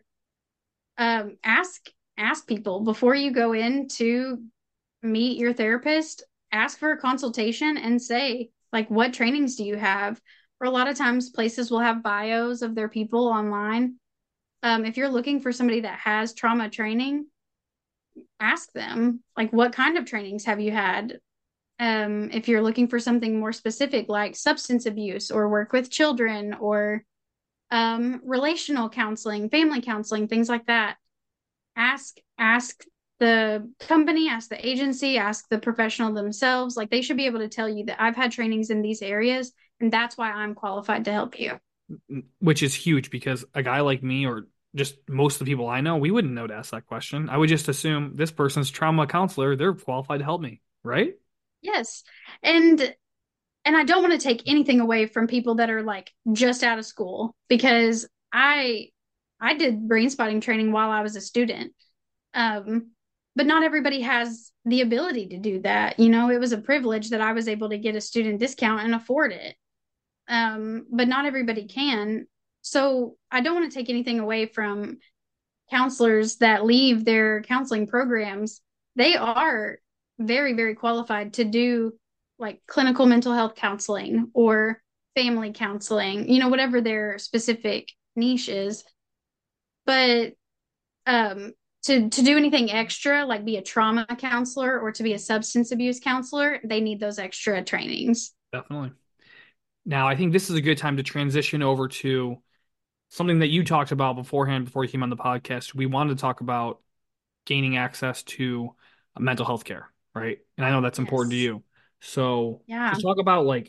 um ask ask people before you go in to meet your therapist, ask for a consultation and say, like, what trainings do you have? Or a lot of times places will have bios of their people online. Um, if you're looking for somebody that has trauma training, ask them, like, what kind of trainings have you had? Um, if you're looking for something more specific, like substance abuse or work with children or um, relational counseling, family counseling, things like that, ask ask the company, ask the agency, ask the professional themselves. Like they should be able to tell you that I've had trainings in these areas and that's why I'm qualified to help you. Which is huge because a guy like me or just most of the people I know, we wouldn't know to ask that question. I would just assume this person's trauma counselor, they're qualified to help me, right? Yes. And and I don't want to take anything away from people that are like just out of school because I I did brain spotting training while I was a student. Um, but not everybody has the ability to do that. You know, it was a privilege that I was able to get a student discount and afford it. Um, but not everybody can. So I don't want to take anything away from counselors that leave their counseling programs. They are very, very qualified to do like clinical mental health counseling or family counseling, you know, whatever their specific niche is. But um, to to do anything extra, like be a trauma counselor or to be a substance abuse counselor, they need those extra trainings. Definitely. Now, I think this is a good time to transition over to something that you talked about beforehand before you came on the podcast. We wanted to talk about gaining access to mental health care, right? And I know that's important to Yes. you. So Yeah. just talk about like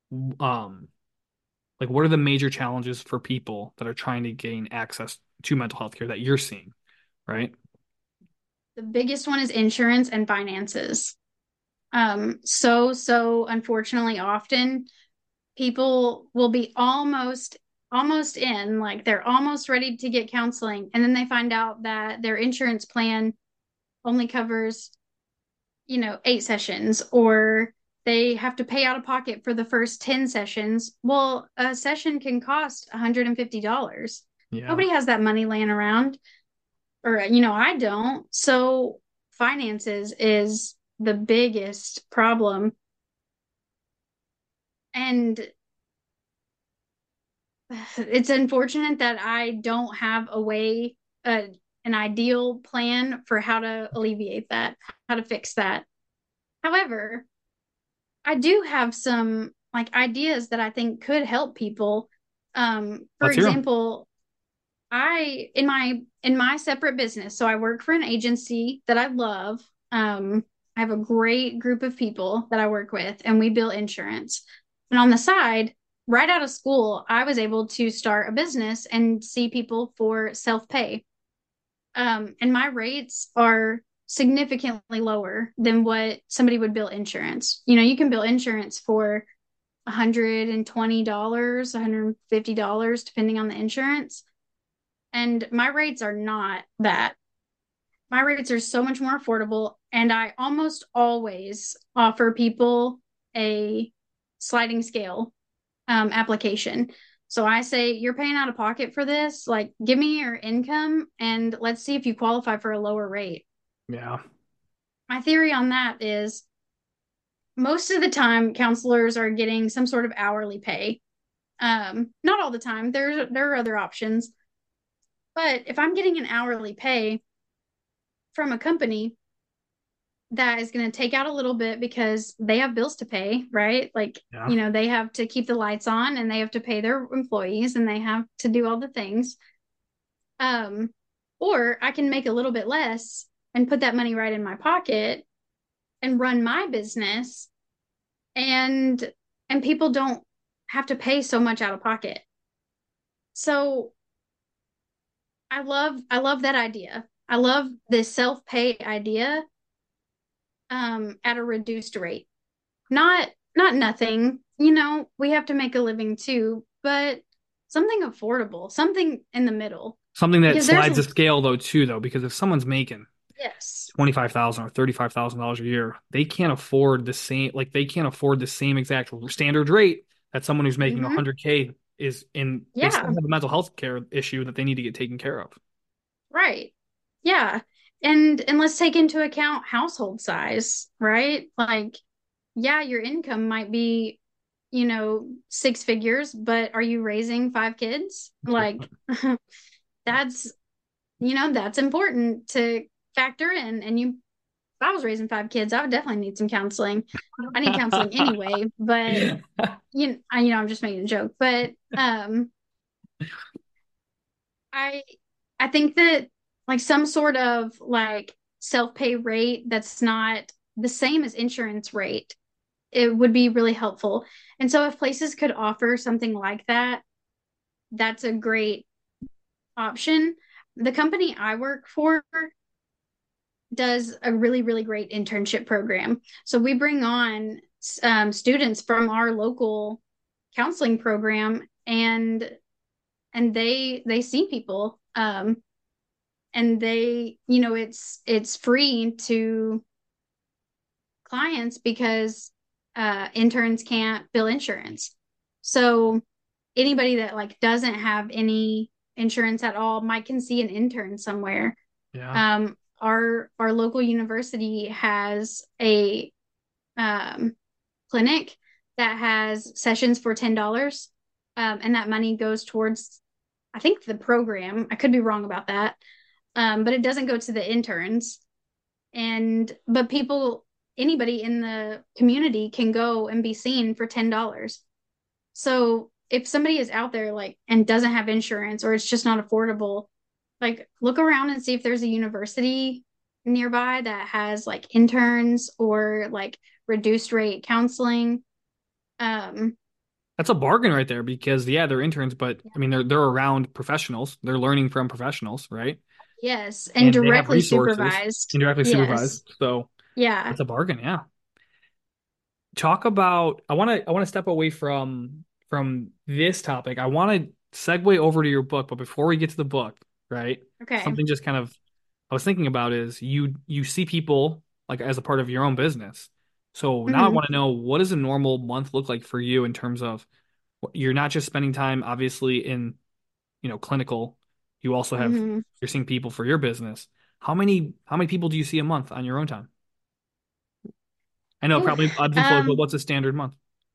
um like what are the major challenges for people that are trying to gain access to mental health care that you're seeing, right? The biggest one is insurance and finances. Um, so, so unfortunately, often people will be almost almost in, like they're almost ready to get counseling, and then they find out that their insurance plan only covers you know, eight sessions, or they have to pay out of pocket for the first ten sessions. Well, a session can cost one hundred fifty dollars. Yeah. Nobody has that money laying around, or, you know, I don't. So finances is the biggest problem. And it's unfortunate that I don't have a way, uh, an ideal plan for how to alleviate that, how to fix that. However, I do have some like ideas that I think could help people. Um, for Let's hear them. example, I in my in my separate business, so I work for an agency that I love. Um, I have a great group of people that I work with, and we bill insurance. And on the side, right out of school, I was able to start a business and see people for self-pay. Um, and my rates are significantly lower than what somebody would bill insurance. You know, you can bill insurance for one hundred twenty dollars, one hundred fifty dollars, depending on the insurance. And my rates are not that. My rates are so much more affordable. And I almost always offer people a sliding scale um, application. So I say, you're paying out of pocket for this. Like, give me your income and let's see if you qualify for a lower rate. Yeah. My theory on that is most of the time, counselors are getting some sort of hourly pay. Um, not all the time. There, there are other options. But if I'm getting an hourly pay from a company that is going to take out a little bit because they have bills to pay, right? Like, Yeah. you know, they have to keep the lights on and they have to pay their employees and they have to do all the things. Um, or I can make a little bit less and put that money right in my pocket and run my business, and and people don't have to pay so much out of pocket. So I love I love that idea. I love this self-pay idea um at a reduced rate. Not not nothing, you know, we have to make a living too, but something affordable, something in the middle. Something that Because there's slides the scale though too though, because if someone's making yes. twenty-five thousand dollars or thirty-five thousand dollars a year, they can't afford the same like they can't afford the same exact standard rate that someone who's making Mm-hmm. one hundred K is in. They still Yeah, have a mental health care issue that they need to get taken care of. right. Yeah. And and let's take into account household size, right? Like, yeah, your income might be, you know, six figures, but are you raising five kids? That's a good Like, point. that's, you know, that's important to factor in. And you, if I was raising five kids, I would definitely need some counseling. I need counseling anyway, but you know, I, you know, I'm just making a joke. But um, I, I think that like some sort of like self-pay rate that's not the same as insurance rate, it would be really helpful. And so if places could offer something like that, that's a great option. The company I work for does a really, really great internship program. So we bring on um, students from our local counseling program, and and they they see people, um, and they, you know, it's it's free to clients because uh, interns can't bill insurance. So anybody that like doesn't have any insurance at all might can see an intern somewhere. Yeah. Um, our our local university has a um, clinic that has sessions for ten dollars, um, and that money goes towards, I think, the program. I could be wrong about that, um, but it doesn't go to the interns. And but people, anybody in the community can go and be seen for ten dollars. So if somebody is out there like and doesn't have insurance or it's just not affordable, like look around and see if there's a university nearby that has like interns or like reduced rate counseling. Um, That's a bargain right there because yeah, they're interns, but I mean they're they're around professionals. They're learning from professionals, right? yes, and And they have directly resources supervised. indirectly supervised. Yes. So Yeah. that's a bargain, yeah. Talk about I want to I want to step away from from this topic. I want to segue over to your book, but before we get to the book, right? Okay. Something just kind of I was thinking about is you you see people like as a part of your own business. So now I Hmm. want to know, what does a normal month look like for you in terms of you're not just spending time obviously in, you know, clinical, you also have Hmm. you're seeing people for your business. How many how many people do you see a month on your own time? I know it Ooh, probably ebbs and flows, but um, what's a standard month?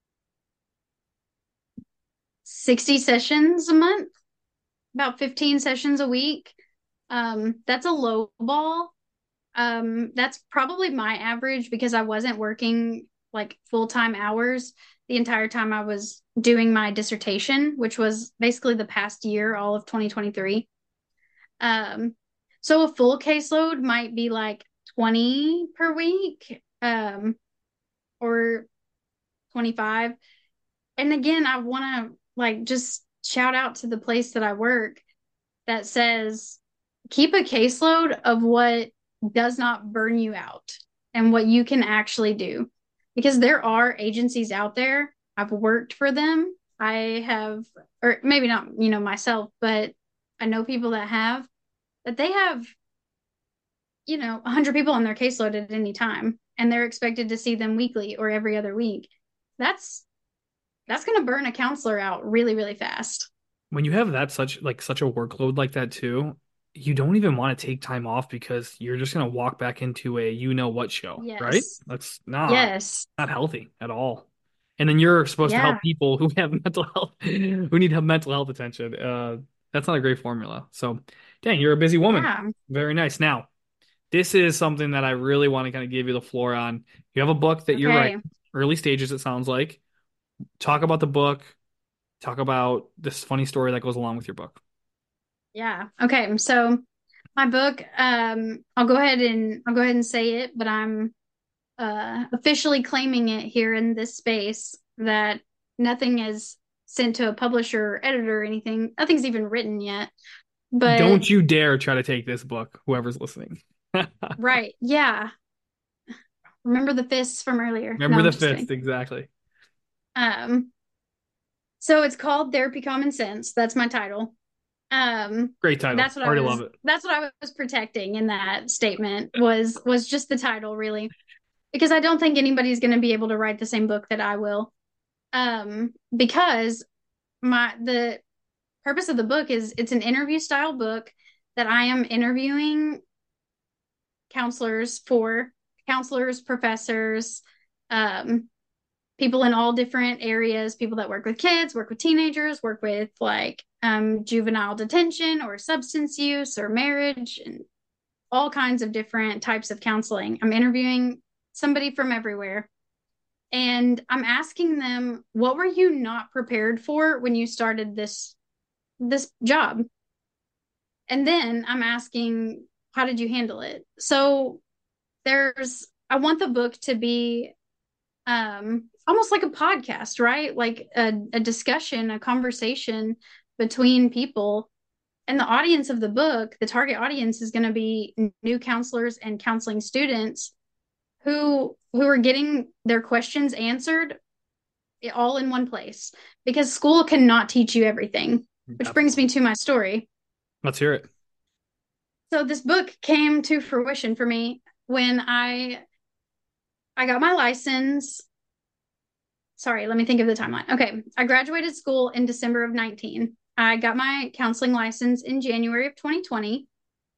sixty sessions a month, about fifteen sessions a week. Um, that's a low ball. Um, that's probably my average because I wasn't working like full-time hours the entire time I was doing my dissertation, which was basically the past year, all of twenty twenty-three. Um, so a full caseload might be like twenty per week, um, or twenty-five. And again, I want to like just shout out to the place that I work that says keep a caseload of what does not burn you out and what you can actually do. Because there are agencies out there. I've worked for them. I have, or maybe not, you know, myself, but I know people that have, that they have, you know, one hundred people on their caseload at any time, and they're expected to see them weekly or every other week. That's that's going to burn a counselor out really, really fast. When you have that such like such a workload like that too, you don't even want to take time off because you're just gonna walk back into a you know what show, right? Yes. That's not Yes. not healthy at all. And then you're supposed to Yeah. help people who have mental health, who need mental health attention. Uh, that's not a great formula. So, dang, you're a busy woman. Yeah. Very nice. Now, this is something that I really want to kind of give you the floor on. You have a book that you're Okay. writing, early stages, it sounds like. Talk about the book. Talk about this funny story that goes along with your book. Yeah. Okay. So my book, um, I'll go ahead and I'll go ahead and say it, but I'm uh officially claiming it here in this space that nothing is sent to a publisher or editor or anything. Nothing's even written yet. But Don't you dare try to take this book, whoever's listening. right, yeah. Remember the fists from earlier. No, Remember I'm the just fist, kidding. exactly. Um, so it's called Therapy Common Sense. That's my title. Um, Great title. that's what I Already love was it. that's what I was protecting in that statement was was just the title really. Because I don't think anybody's going to be able to write the same book that I will. Um, because my the purpose of the book is it's an interview style book that I am interviewing counselors for counselors, professors, um, people in all different areas, people that work with kids, work with teenagers, work with like um, juvenile detention or substance use or marriage and all kinds of different types of counseling. I'm interviewing somebody from everywhere. And I'm asking them, what were you not prepared for when you started this this job? And then I'm asking, how did you handle it? So there's I want the book to be um almost like a podcast, right? Like a, a discussion, a conversation between people. And the audience of the book, the target audience is going to be new counselors and counseling students who who are getting their questions answered all in one place because school cannot teach you everything, which brings Absolutely. me to my story. Let's hear it. So this book came to fruition for me when I I got my license. Sorry, let me think of the timeline. Okay, I graduated school in December of nineteen. I got my counseling license in January of twenty twenty.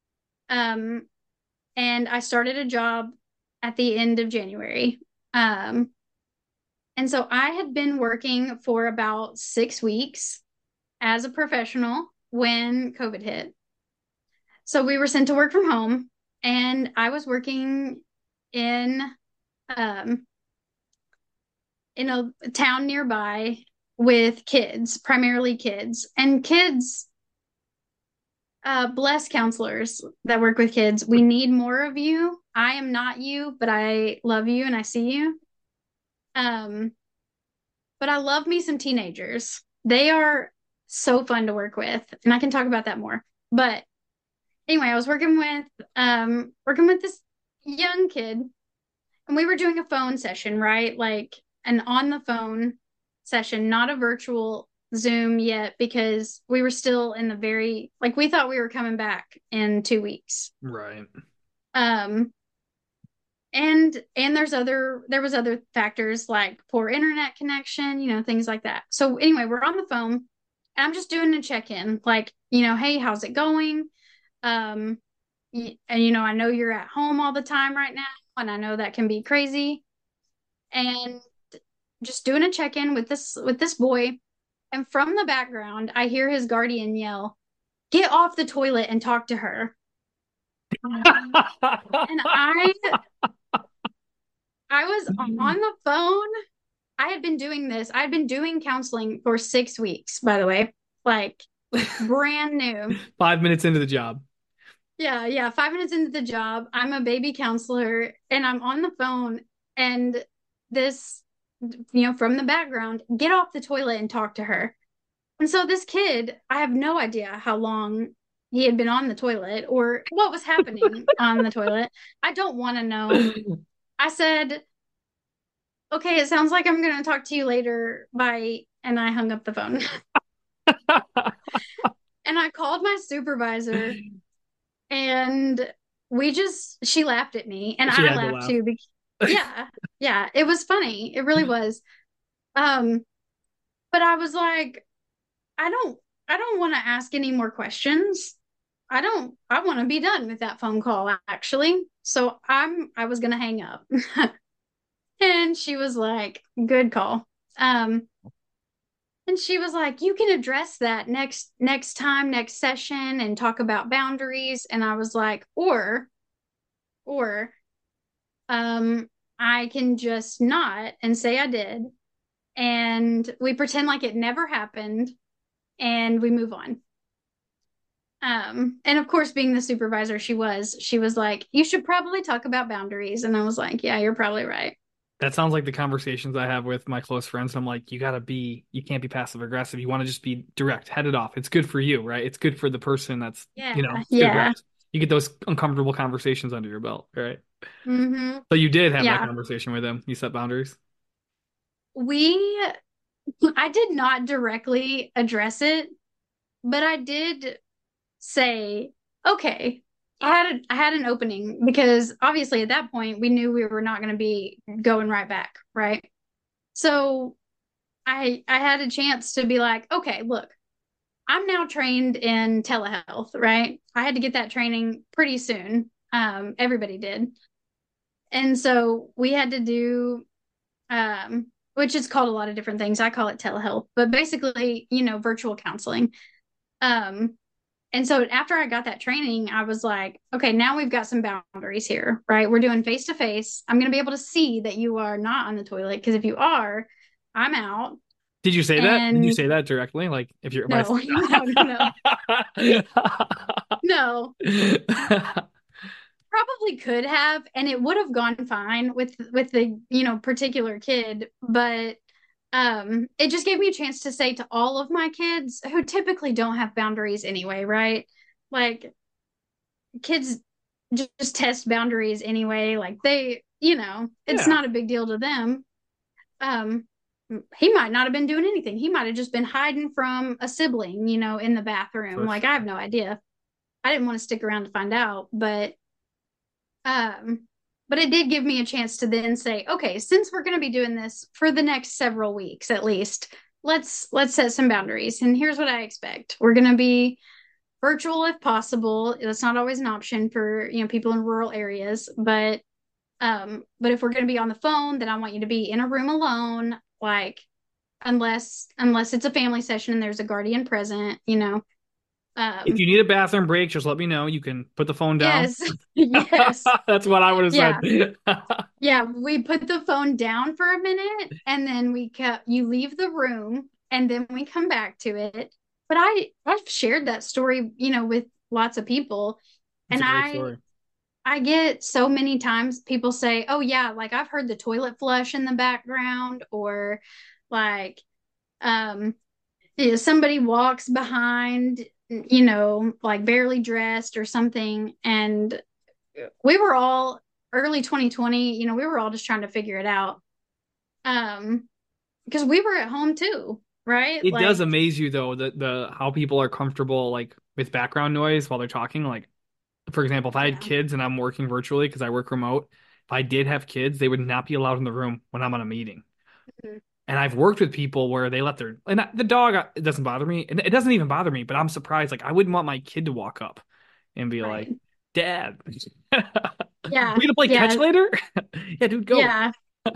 Um, and I started a job at the end of January. Um, and so I had been working for about six weeks as a professional when COVID hit. So we were sent to work from home, and I was working in um, in a town nearby with kids, primarily kids, and kids. Uh, bless counselors that work with kids. We need more of you. I am not you, but I love you and I see you. Um, but I love me some teenagers. They are so fun to work with, and I can talk about that more. But anyway, I was working with um working with this young kid, and we were doing a phone session, right? Like an on the phone session, not a virtual Zoom yet, because we were still in the very like we thought we were coming back in two weeks. Right. Um and and and there's other there was other factors like poor internet connection, you know, things like that. So anyway, we're on the phone and I'm just doing a check-in, like, you know, hey, how's it going? Um, and you know, I know you're at home all the time right now, and I know that can be crazy. And just doing a check-in with this with this boy, and from the background, I hear his guardian yell, "Get off the toilet and talk to her." And I I was on the phone. I had been doing this. I'd been doing counseling for six weeks, by the way, like brand new. Five minutes into the job. Yeah, yeah. Five minutes into the job, I'm a baby counselor and I'm on the phone, and this, you know, from the background, get off the toilet and talk to her. And so this kid, I have no idea how long he had been on the toilet or what was happening on the toilet. I don't want to know. I said, okay, it sounds like I'm going to talk to you later. Bye. And I hung up the phone. And I called my supervisor, and we just, she laughed at me, and She I had to laughed laugh. too. Because, yeah, yeah, it was funny. It really was. Um, but I was like, I don't, I don't want to ask any more questions. I don't, I want to be done with that phone call actually. So I'm, I was going to hang up. And she was like, good call. Um, and she was like, you can address that next next time, next session, and talk about boundaries. And I was like, or, or, um, I can just not and say I did, and we pretend like it never happened, and we move on. Um, and of course, being the supervisor she was, she was like, you should probably talk about boundaries. And I was like, yeah, you're probably right. That sounds like the conversations I have with my close friends. I'm like, you gotta be, you can't be passive aggressive. You want to just be direct, head it off. It's good for you, right? It's good for the person that's, Yeah, you know, it's good, yeah. right? You get those uncomfortable conversations under your belt, right? Mm-hmm. So you did have that Yeah. conversation with him. You set boundaries. We, I did not directly address it, but I did say, okay, I had a, I had an opening because obviously at that point we knew we were not going to be going right back, right? So I I had a chance to be like, okay, look, I'm now trained in telehealth, right? I had to get that training pretty soon. Um, everybody did. And so we had to do um which is called a lot of different things. I call it telehealth, but basically, you know, virtual counseling. Um, and so after I got that training, I was like, okay, now we've got some boundaries here, right? We're doing face to face. I'm going to be able to see that you are not on the toilet, because if you are, I'm out. Did you say that? Did you And say that directly? Like if you're no, no, no, no. no. Probably could have, and it would have gone fine with with the, you know, particular kid, but um it just gave me a chance to say to all of my kids who typically don't have boundaries anyway, right? Like kids just test boundaries anyway, like they, you know, it's Yeah, not a big deal to them. um he might not have been doing anything. He might have just been hiding from a sibling, you know, in the bathroom. for Like, I have no idea. I didn't want to stick around to find out, but um but it did give me a chance to then say, okay, since we're going to be doing this for the next several weeks at least, let's let's set some boundaries. And here's what I expect. We're going to be virtual if possible. That's not always an option for, you know, people in rural areas, but um but if we're going to be on the phone, then I want you to be in a room alone, like unless unless it's a family session and there's a guardian present, you know. if Um you need a bathroom break, just let me know. You can put the phone down. yes. Yes. That's what I would have Yeah. said. Yeah, we put the phone down for a minute, and then we kept you leave the room, and then we come back to it. But I I've shared that story, you know, with lots of people, It's and a great I story. I get so many times people say, "Oh yeah, like I've heard the toilet flush in the background," or like um you know, somebody walks behind, you know, like barely dressed or something. And we were all early twenty twenty, you know, we were all just trying to figure it out. Um, because we were at home too, right? It does Like, amaze you though, the the how people are comfortable like with background noise while they're talking. Like, for example, if I had yeah. kids and I'm working virtually because I work remote, if I did have kids, they would not be allowed in the room when I'm on a meeting. Mhm. And I've worked with people where they let their and the dog uh, it doesn't bother me, and it doesn't even bother me, but I'm surprised. Like I wouldn't want my kid to walk up and be like, Right. "Dad, Yeah. we gonna play catch Yeah. later?" Yeah, dude, go Yeah.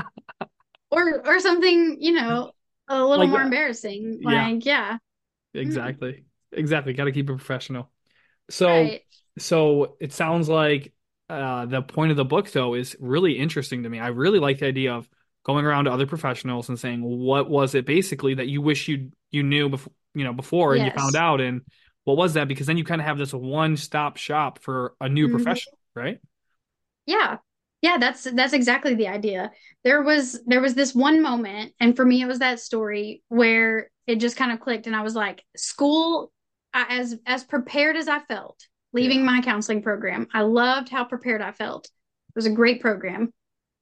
Or or something, you know, a little like more that. embarrassing. Yeah, Like, yeah. Mm, exactly, exactly. Got to keep it professional. So, right. so it sounds like uh, the point of the book, though, is really interesting to me. I really like the idea of going around to other professionals and saying, "What was it basically that you wish you you knew before, you know, before, and you found Yes. out, and what was that?" Because then you kind of have this one-stop shop for a new Hmm. professional, right? Yeah. Yeah, that's that's exactly the idea. There was there was this one moment, and for me it was that story where it just kind of clicked and I was like, school, I, as as prepared as I felt leaving Yeah, my counseling program, I loved how prepared I felt. It was a great program.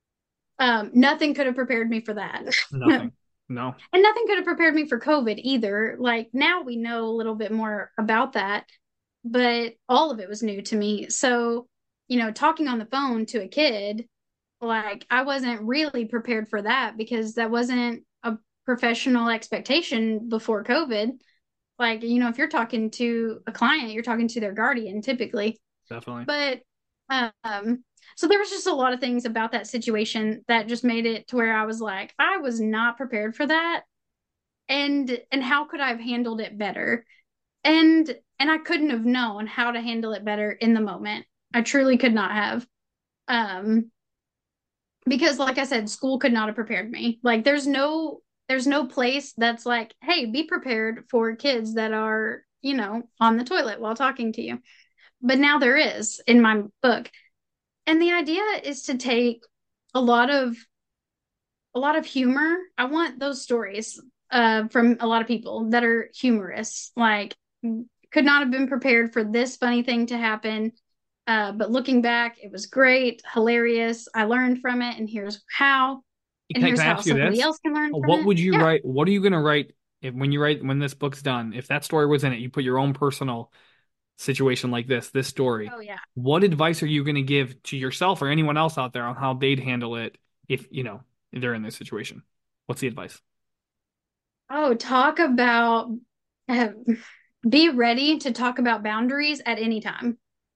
Um, nothing could have prepared me for that. nothing. No, And nothing could have prepared me for COVID either. Like now we know a little bit more about that, but all of it was new to me. So, you know, talking on the phone to a kid, like I wasn't really prepared for that because that wasn't a professional expectation before COVID. Like, you know, if you're talking to a client, you're talking to their guardian typically. definitely. But um so there was just a lot of things about that situation that just made it to where I was like, I was not prepared for that. And and how could I have handled it better? And and I couldn't have known how to handle it better in the moment. I truly could not have. Um because like I said, school could not have prepared me. Like there's no there's no place that's like, hey, be prepared for kids that are, you know, on the toilet while talking to you. But now there is in my book. And the idea is to take a lot of a lot of humor. I want those stories uh, from a lot of people that are humorous. Like, could not have been prepared for this funny thing to happen. Uh, but looking back, it was great, hilarious. I learned from it, and here's how, and Can I, here's can I how ask you somebody this? else can learn from What it. would you Yeah. write? What are you going to write if when you write when this book's done? If that story was in it, you put your own personal situation like this, this story. Oh, yeah. What advice are you going to give to yourself or anyone else out there on how they'd handle it if, you know, they're in this situation? What's the advice? Oh, talk about, uh, be ready to talk about boundaries at any time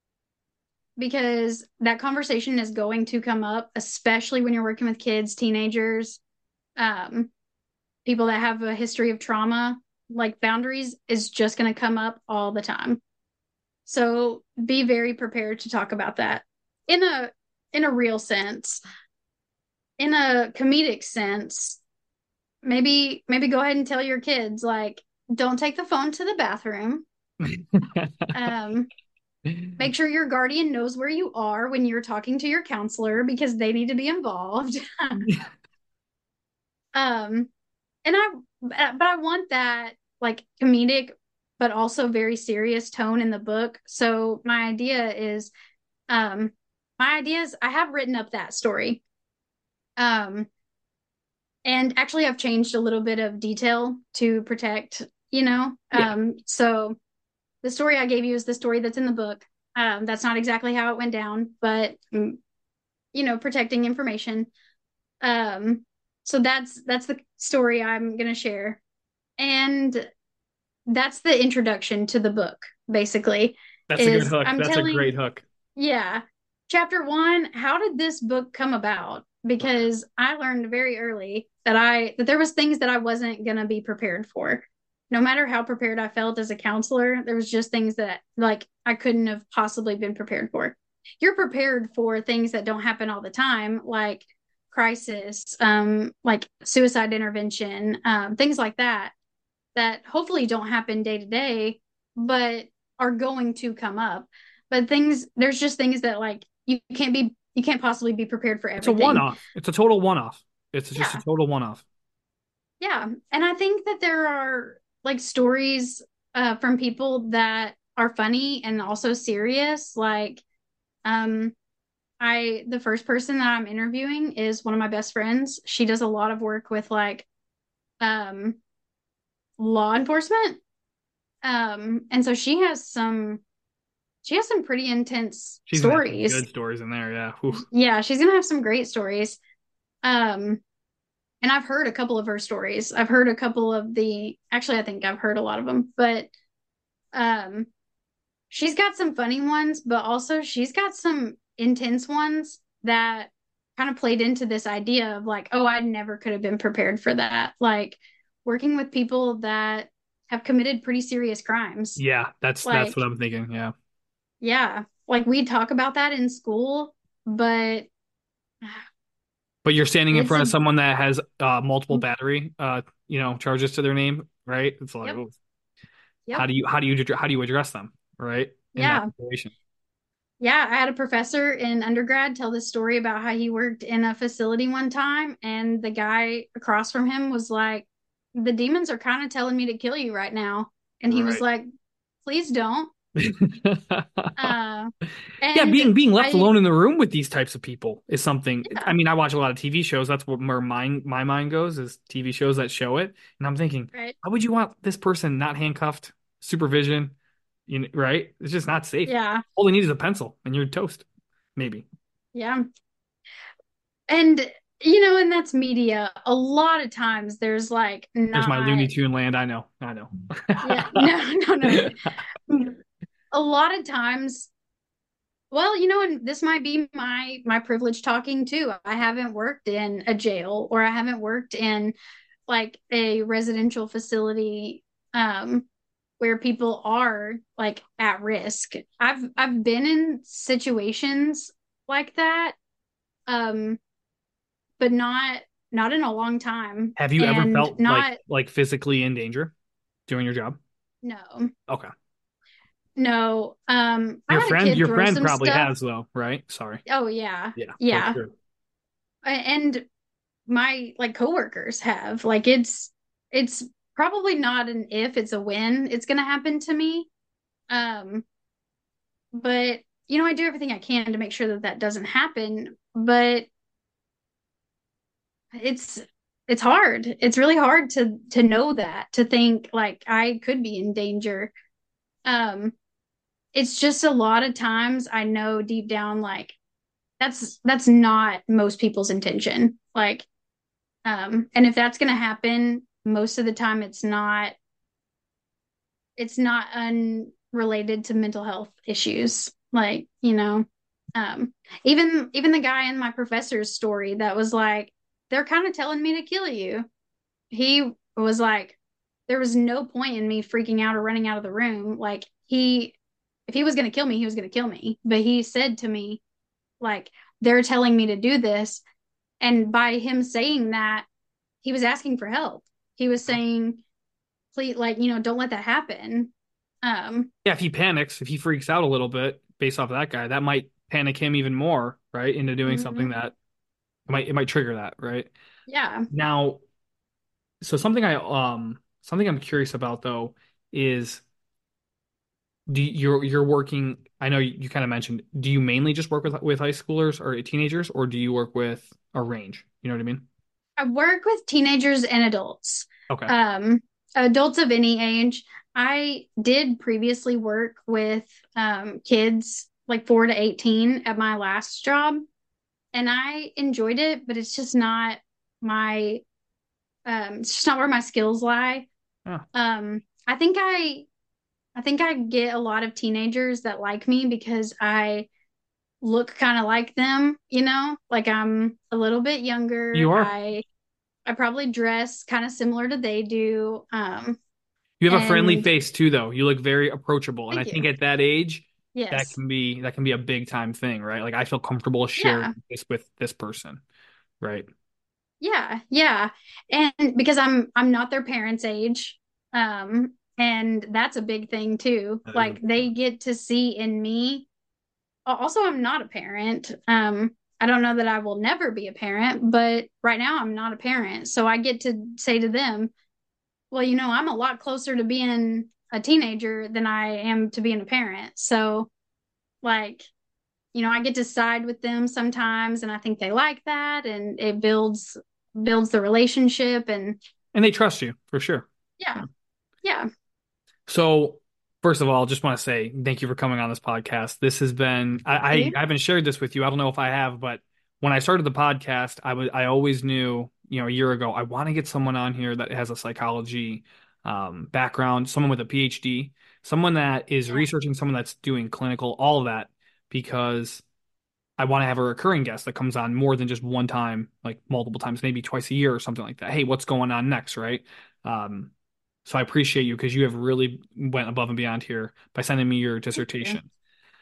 because that conversation is going to come up, especially when you're working with kids, teenagers, um, people that have a history of trauma. Like boundaries is just going to come up all the time. So be very prepared to talk about that in a in a real sense, in a comedic sense. Maybe maybe go ahead and tell your kids like don't take the phone to the bathroom. Um, make sure your guardian knows where you are when you're talking to your counselor because they need to be involved. um, and I but I want that like comedic but also very serious tone in the book. So my idea is um my idea is I have written up that story. Um and actually I've changed a little bit of detail to protect, you know. Yeah. Um so the story I gave you is the story that's in the book. Um that's not exactly how it went down, but mm, you know, protecting information. Um so that's that's the story I'm going to share. And that's the introduction to the book basically That's a good is hook. I'm That's a telling great hook. yeah, chapter one, how did this book come about? Because I learned very early that I that there was things that I wasn't going to be prepared for. No matter how prepared I felt as a counselor, there was just things that like I couldn't have possibly been prepared for. You're prepared for things that don't happen all the time, like crisis, um, like suicide intervention, um, things like that that hopefully don't happen day to day, but are going to come up. But things, there's just things that like you can't be, you can't possibly be prepared for It's a everything. one-off. It's a total one-off. It's just a Yeah. total one-off. Yeah. And I think that there are like stories uh, from people that are funny and also serious. Like, um, I, the first person that I'm interviewing is one of my best friends. She does a lot of work with like, um, law enforcement. Um, and so she has some she has some pretty intense She's gonna have some stories. good stories in there. Yeah. Oof. Yeah, she's gonna have some great stories. Um, and I've heard a couple of her stories. I've heard a couple of the, actually, I think I've heard a lot of them, but um, she's got some funny ones, but also she's got some intense ones that kind of played into this idea of like, oh, I never could have been prepared for that. Like working with people that have committed pretty serious crimes. Yeah, that's that's Like, what I'm thinking. Yeah. yeah, like we talk about that in school, but But you're standing in it's front of a, someone that has uh, multiple battery, uh, you know, charges to their name, right? It's like, yep, oh, how yep, do you how do you how do you address them, right? In that yeah. situation. Yeah, I had a professor in undergrad tell this story about how he worked in a facility one time, and the guy across from him was like, "The demons are kind of telling me to kill you right now." And he was Right. like, "Please don't." Uh, Yeah, and being being left I, alone in the room with these types of people is something. I yeah, mean, I watch a lot of T V shows. That's what where my my mind goes is T V shows that show it. And I'm thinking, right, why would you want this person not handcuffed, supervision, you know, right? It's just not safe. yeah, All they need is a pencil and you're toast. Maybe. yeah. And, you know, and that's media. A lot of times there's like There's my Looney not, Tune land. I know. I know. yeah, no, no, no. A lot of times well, you know, and this might be my my privilege talking too. I haven't worked in a jail or I haven't worked in like a residential facility um where people are like at risk. I've I've been in situations like that um but not not in a long time Have you ever and felt like not like physically in danger doing your job? no. Okay. No. Um I Your had a friend, kid your throw friend some probably stuff. has though, right? Sorry. Oh yeah. Yeah, for Yeah. sure. And my like coworkers have. Like it's it's probably not an if, it's a when it's gonna happen to me. Um, but you know, I do everything I can to make sure that that doesn't happen. But it's it's hard. It's really hard to to know that, to think like I could be in danger. Um, it's just a lot of times I know deep down like that's that's not most people's intention. Like, um, and if that's gonna happen, most of the time it's not it's not unrelated to mental health issues. Like, you know, um, even even the guy in my professor's story that was like, they're kind of telling me to kill you. He was like, there was no point in me freaking out or running out of the room. Like he, if he was going to kill me, he was going to kill me. But he said to me, like, they're telling me to do this. And by him saying that, he was asking for help. He was saying, please, like, you know, don't let that happen. Um, Yeah, if he panics, if he freaks out a little bit based off of that guy, that might panic him even more, right? Into doing something mhm. that might it might trigger that, right? Yeah. Now, so something I um something I'm curious about though is do you, you're you're working, I know you, you kind of mentioned, do you mainly just work with with high schoolers or teenagers or do you work with a range? You know what I mean? I work with teenagers and adults, Okay. um, adults of any age. I did previously work with um, kids like four to eighteen at my last job, and I enjoyed it, but it's just not my, um, it's just not where my skills lie. Oh, Um, I think I, I think I get a lot of teenagers that like me because I look kind of like them, you know, like I'm a little bit younger. you are. I I probably dress kind of similar to they do. Um, You have a friendly and face too, though. You look very approachable, and I thank think you. at that age, that Yes. can be that can be a big time thing, right? Like I feel comfortable sharing Yeah. this with this person, right? Yeah. Yeah. And because I'm I'm not their parents' age. Um, and that's a big thing too. That is a Like big they one. get to see in me. Also, I'm not a parent. Um, I don't know that I will never be a parent, but right now I'm not a parent. So I get to say to them, well, you know, I'm a lot closer to being a teenager than I am to being a parent. So, like, you know, I get to side with them sometimes, and I think they like that, and it builds builds the relationship, and And they trust you for sure. yeah, Yeah. yeah, So First of all, just want to say thank you for coming on this podcast. This has been I, I, You? I haven't shared this with you. I don't know if I have, but when I started the podcast, I was I always knew, you know, a year ago, I want to get someone on here that has a psychology um, background, someone with a PhD, someone that is Yeah. researching, someone that's doing clinical, all of that, because I want to have a recurring guest that comes on more than just one time, like multiple times, maybe twice a year or something like that. Hey, what's going on next, right? Um, so I appreciate you because you have really went above and beyond here by sending me your Thank you. dissertation.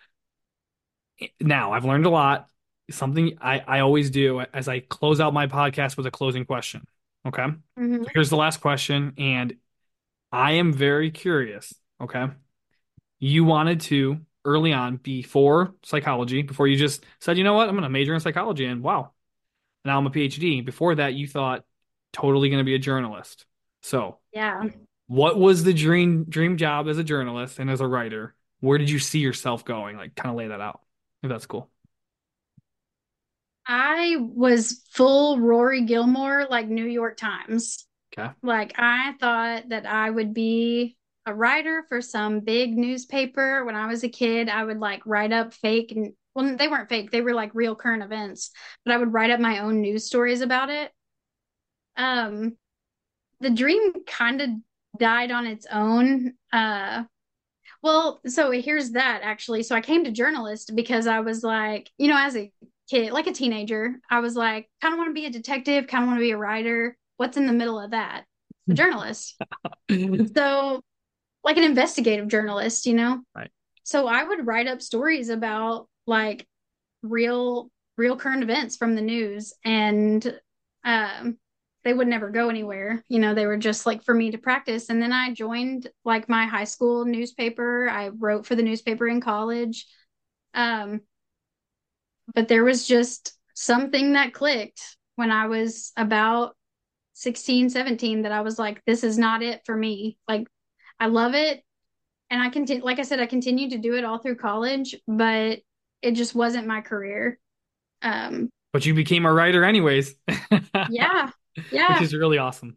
Now, I've learned a lot. Something I, I always do as I close out my podcast with a closing question. Okay. Hmm. So here's the last question, and I am very curious. Okay. You wanted to early on before psychology, before you just said, you know what, I'm going to major in psychology, and wow, now I'm a PhD. Before that, you thought totally going to be a journalist. So, Yeah. what was the dream dream job as a journalist and as a writer? Where did you see yourself going? Like, kind of lay that out, if that's cool. I was full Rory Gilmore, like New York Times. Okay. Like I thought that I would be a writer for some big newspaper. When I was a kid, I would like write up fake and well, they weren't fake, they were like real current events, but I would write up my own news stories about it. Um, the dream kind of died on its own. Uh, well, so here's that actually. So I came to journalist because I was like, you know, as a kid, like a teenager, I was like, kind of want to be a detective, kind of want to be a writer. What's in the middle of that? A journalist. So, like an investigative journalist, you know? Right. So I would write up stories about like real, real current events from the news, and um, they would never go anywhere. You know, they were just like for me to practice. And then I joined like my high school newspaper. I wrote for the newspaper in college. Um, but there was just something that clicked when I was about sixteen, seventeen that I was like, this is not it for me. Like, I love it. And I continue, like I said, I continued to do it all through college, but it just wasn't my career. Um, But you became a writer anyways, yeah, which yeah, is really awesome.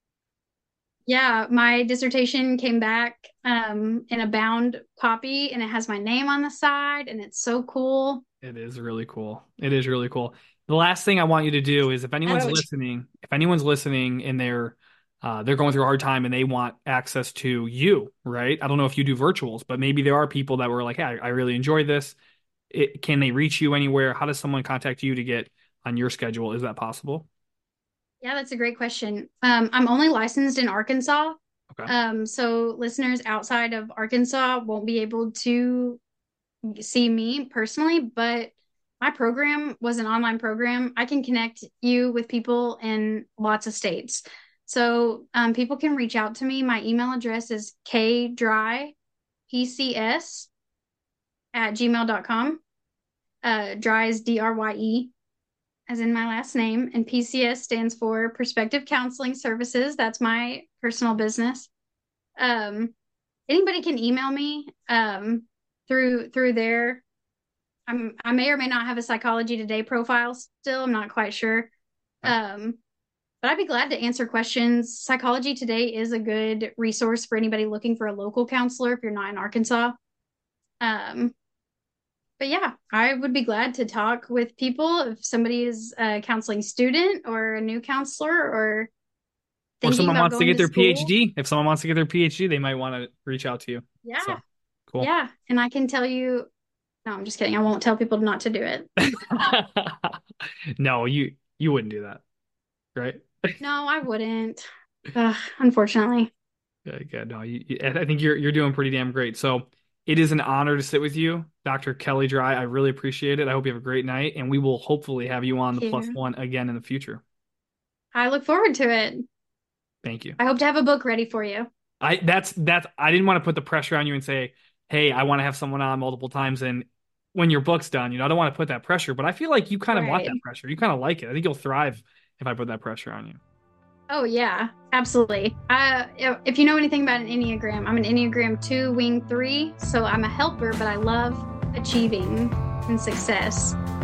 yeah. My dissertation came back um, in a bound copy, and it has my name on the side, and it's so cool. It is really cool. It is really cool. The last thing I want you to do is if anyone's Ouch. listening, if anyone's listening and they're uh, they're going through a hard time and they want access to you, right? I don't know if you do virtuals, but maybe there are people that were like, "Hey, I, I really enjoy this." It, can they reach you anywhere? How does someone contact you to get on your schedule? Is that possible? Yeah, that's a great question. Um, I'm only licensed in Arkansas. Okay. Um, so listeners outside of Arkansas won't be able to see me personally, but my program was an online program. I can connect you with people in lots of states. So um, people can reach out to me. My email address is kdrypcs at gmail dot com. Uh, dry is D R Y E, as in my last name, and P C S stands for Perspective Counseling Services. That's my personal business. Um, anybody can email me um, through through there. I'm I may or may not have a Psychology Today profile still. I'm not quite sure. Okay. Um, but I'd be glad to answer questions. Psychology Today is a good resource for anybody looking for a local counselor if you're not in Arkansas. Um, but yeah, I would be glad to talk with people if somebody is a counseling student or a new counselor or Or thinking someone about wants to going get to their school. PhD. If someone wants to get their PhD, they might want to reach out to you. Yeah, So cool. yeah. And I can tell you, no, I'm just kidding. I won't tell people not to do it. No, you you wouldn't do that, right? No, I wouldn't. Ugh, unfortunately. Yeah, yeah, no, you, you- I think you're you're doing pretty damn great. So it is an honor to sit with you, Doctor Kelly Dry. I really appreciate it. I hope you have a great night, and we will hopefully have you on the Thank plus you. one again in the future. I look forward to it. Thank you. I hope to have a book ready for you. I that's that's I didn't want to put the pressure on you and say, hey, I want to have someone on multiple times, and when your book's done, you know, I don't want to put that pressure, but I feel like you kind of want Right. that pressure. You kind of like it. I think you'll thrive if I put that pressure on you. Oh, yeah, absolutely. Uh, if you know anything about an Enneagram, I'm an Enneagram two, wing three. So I'm a helper, but I love achieving and success.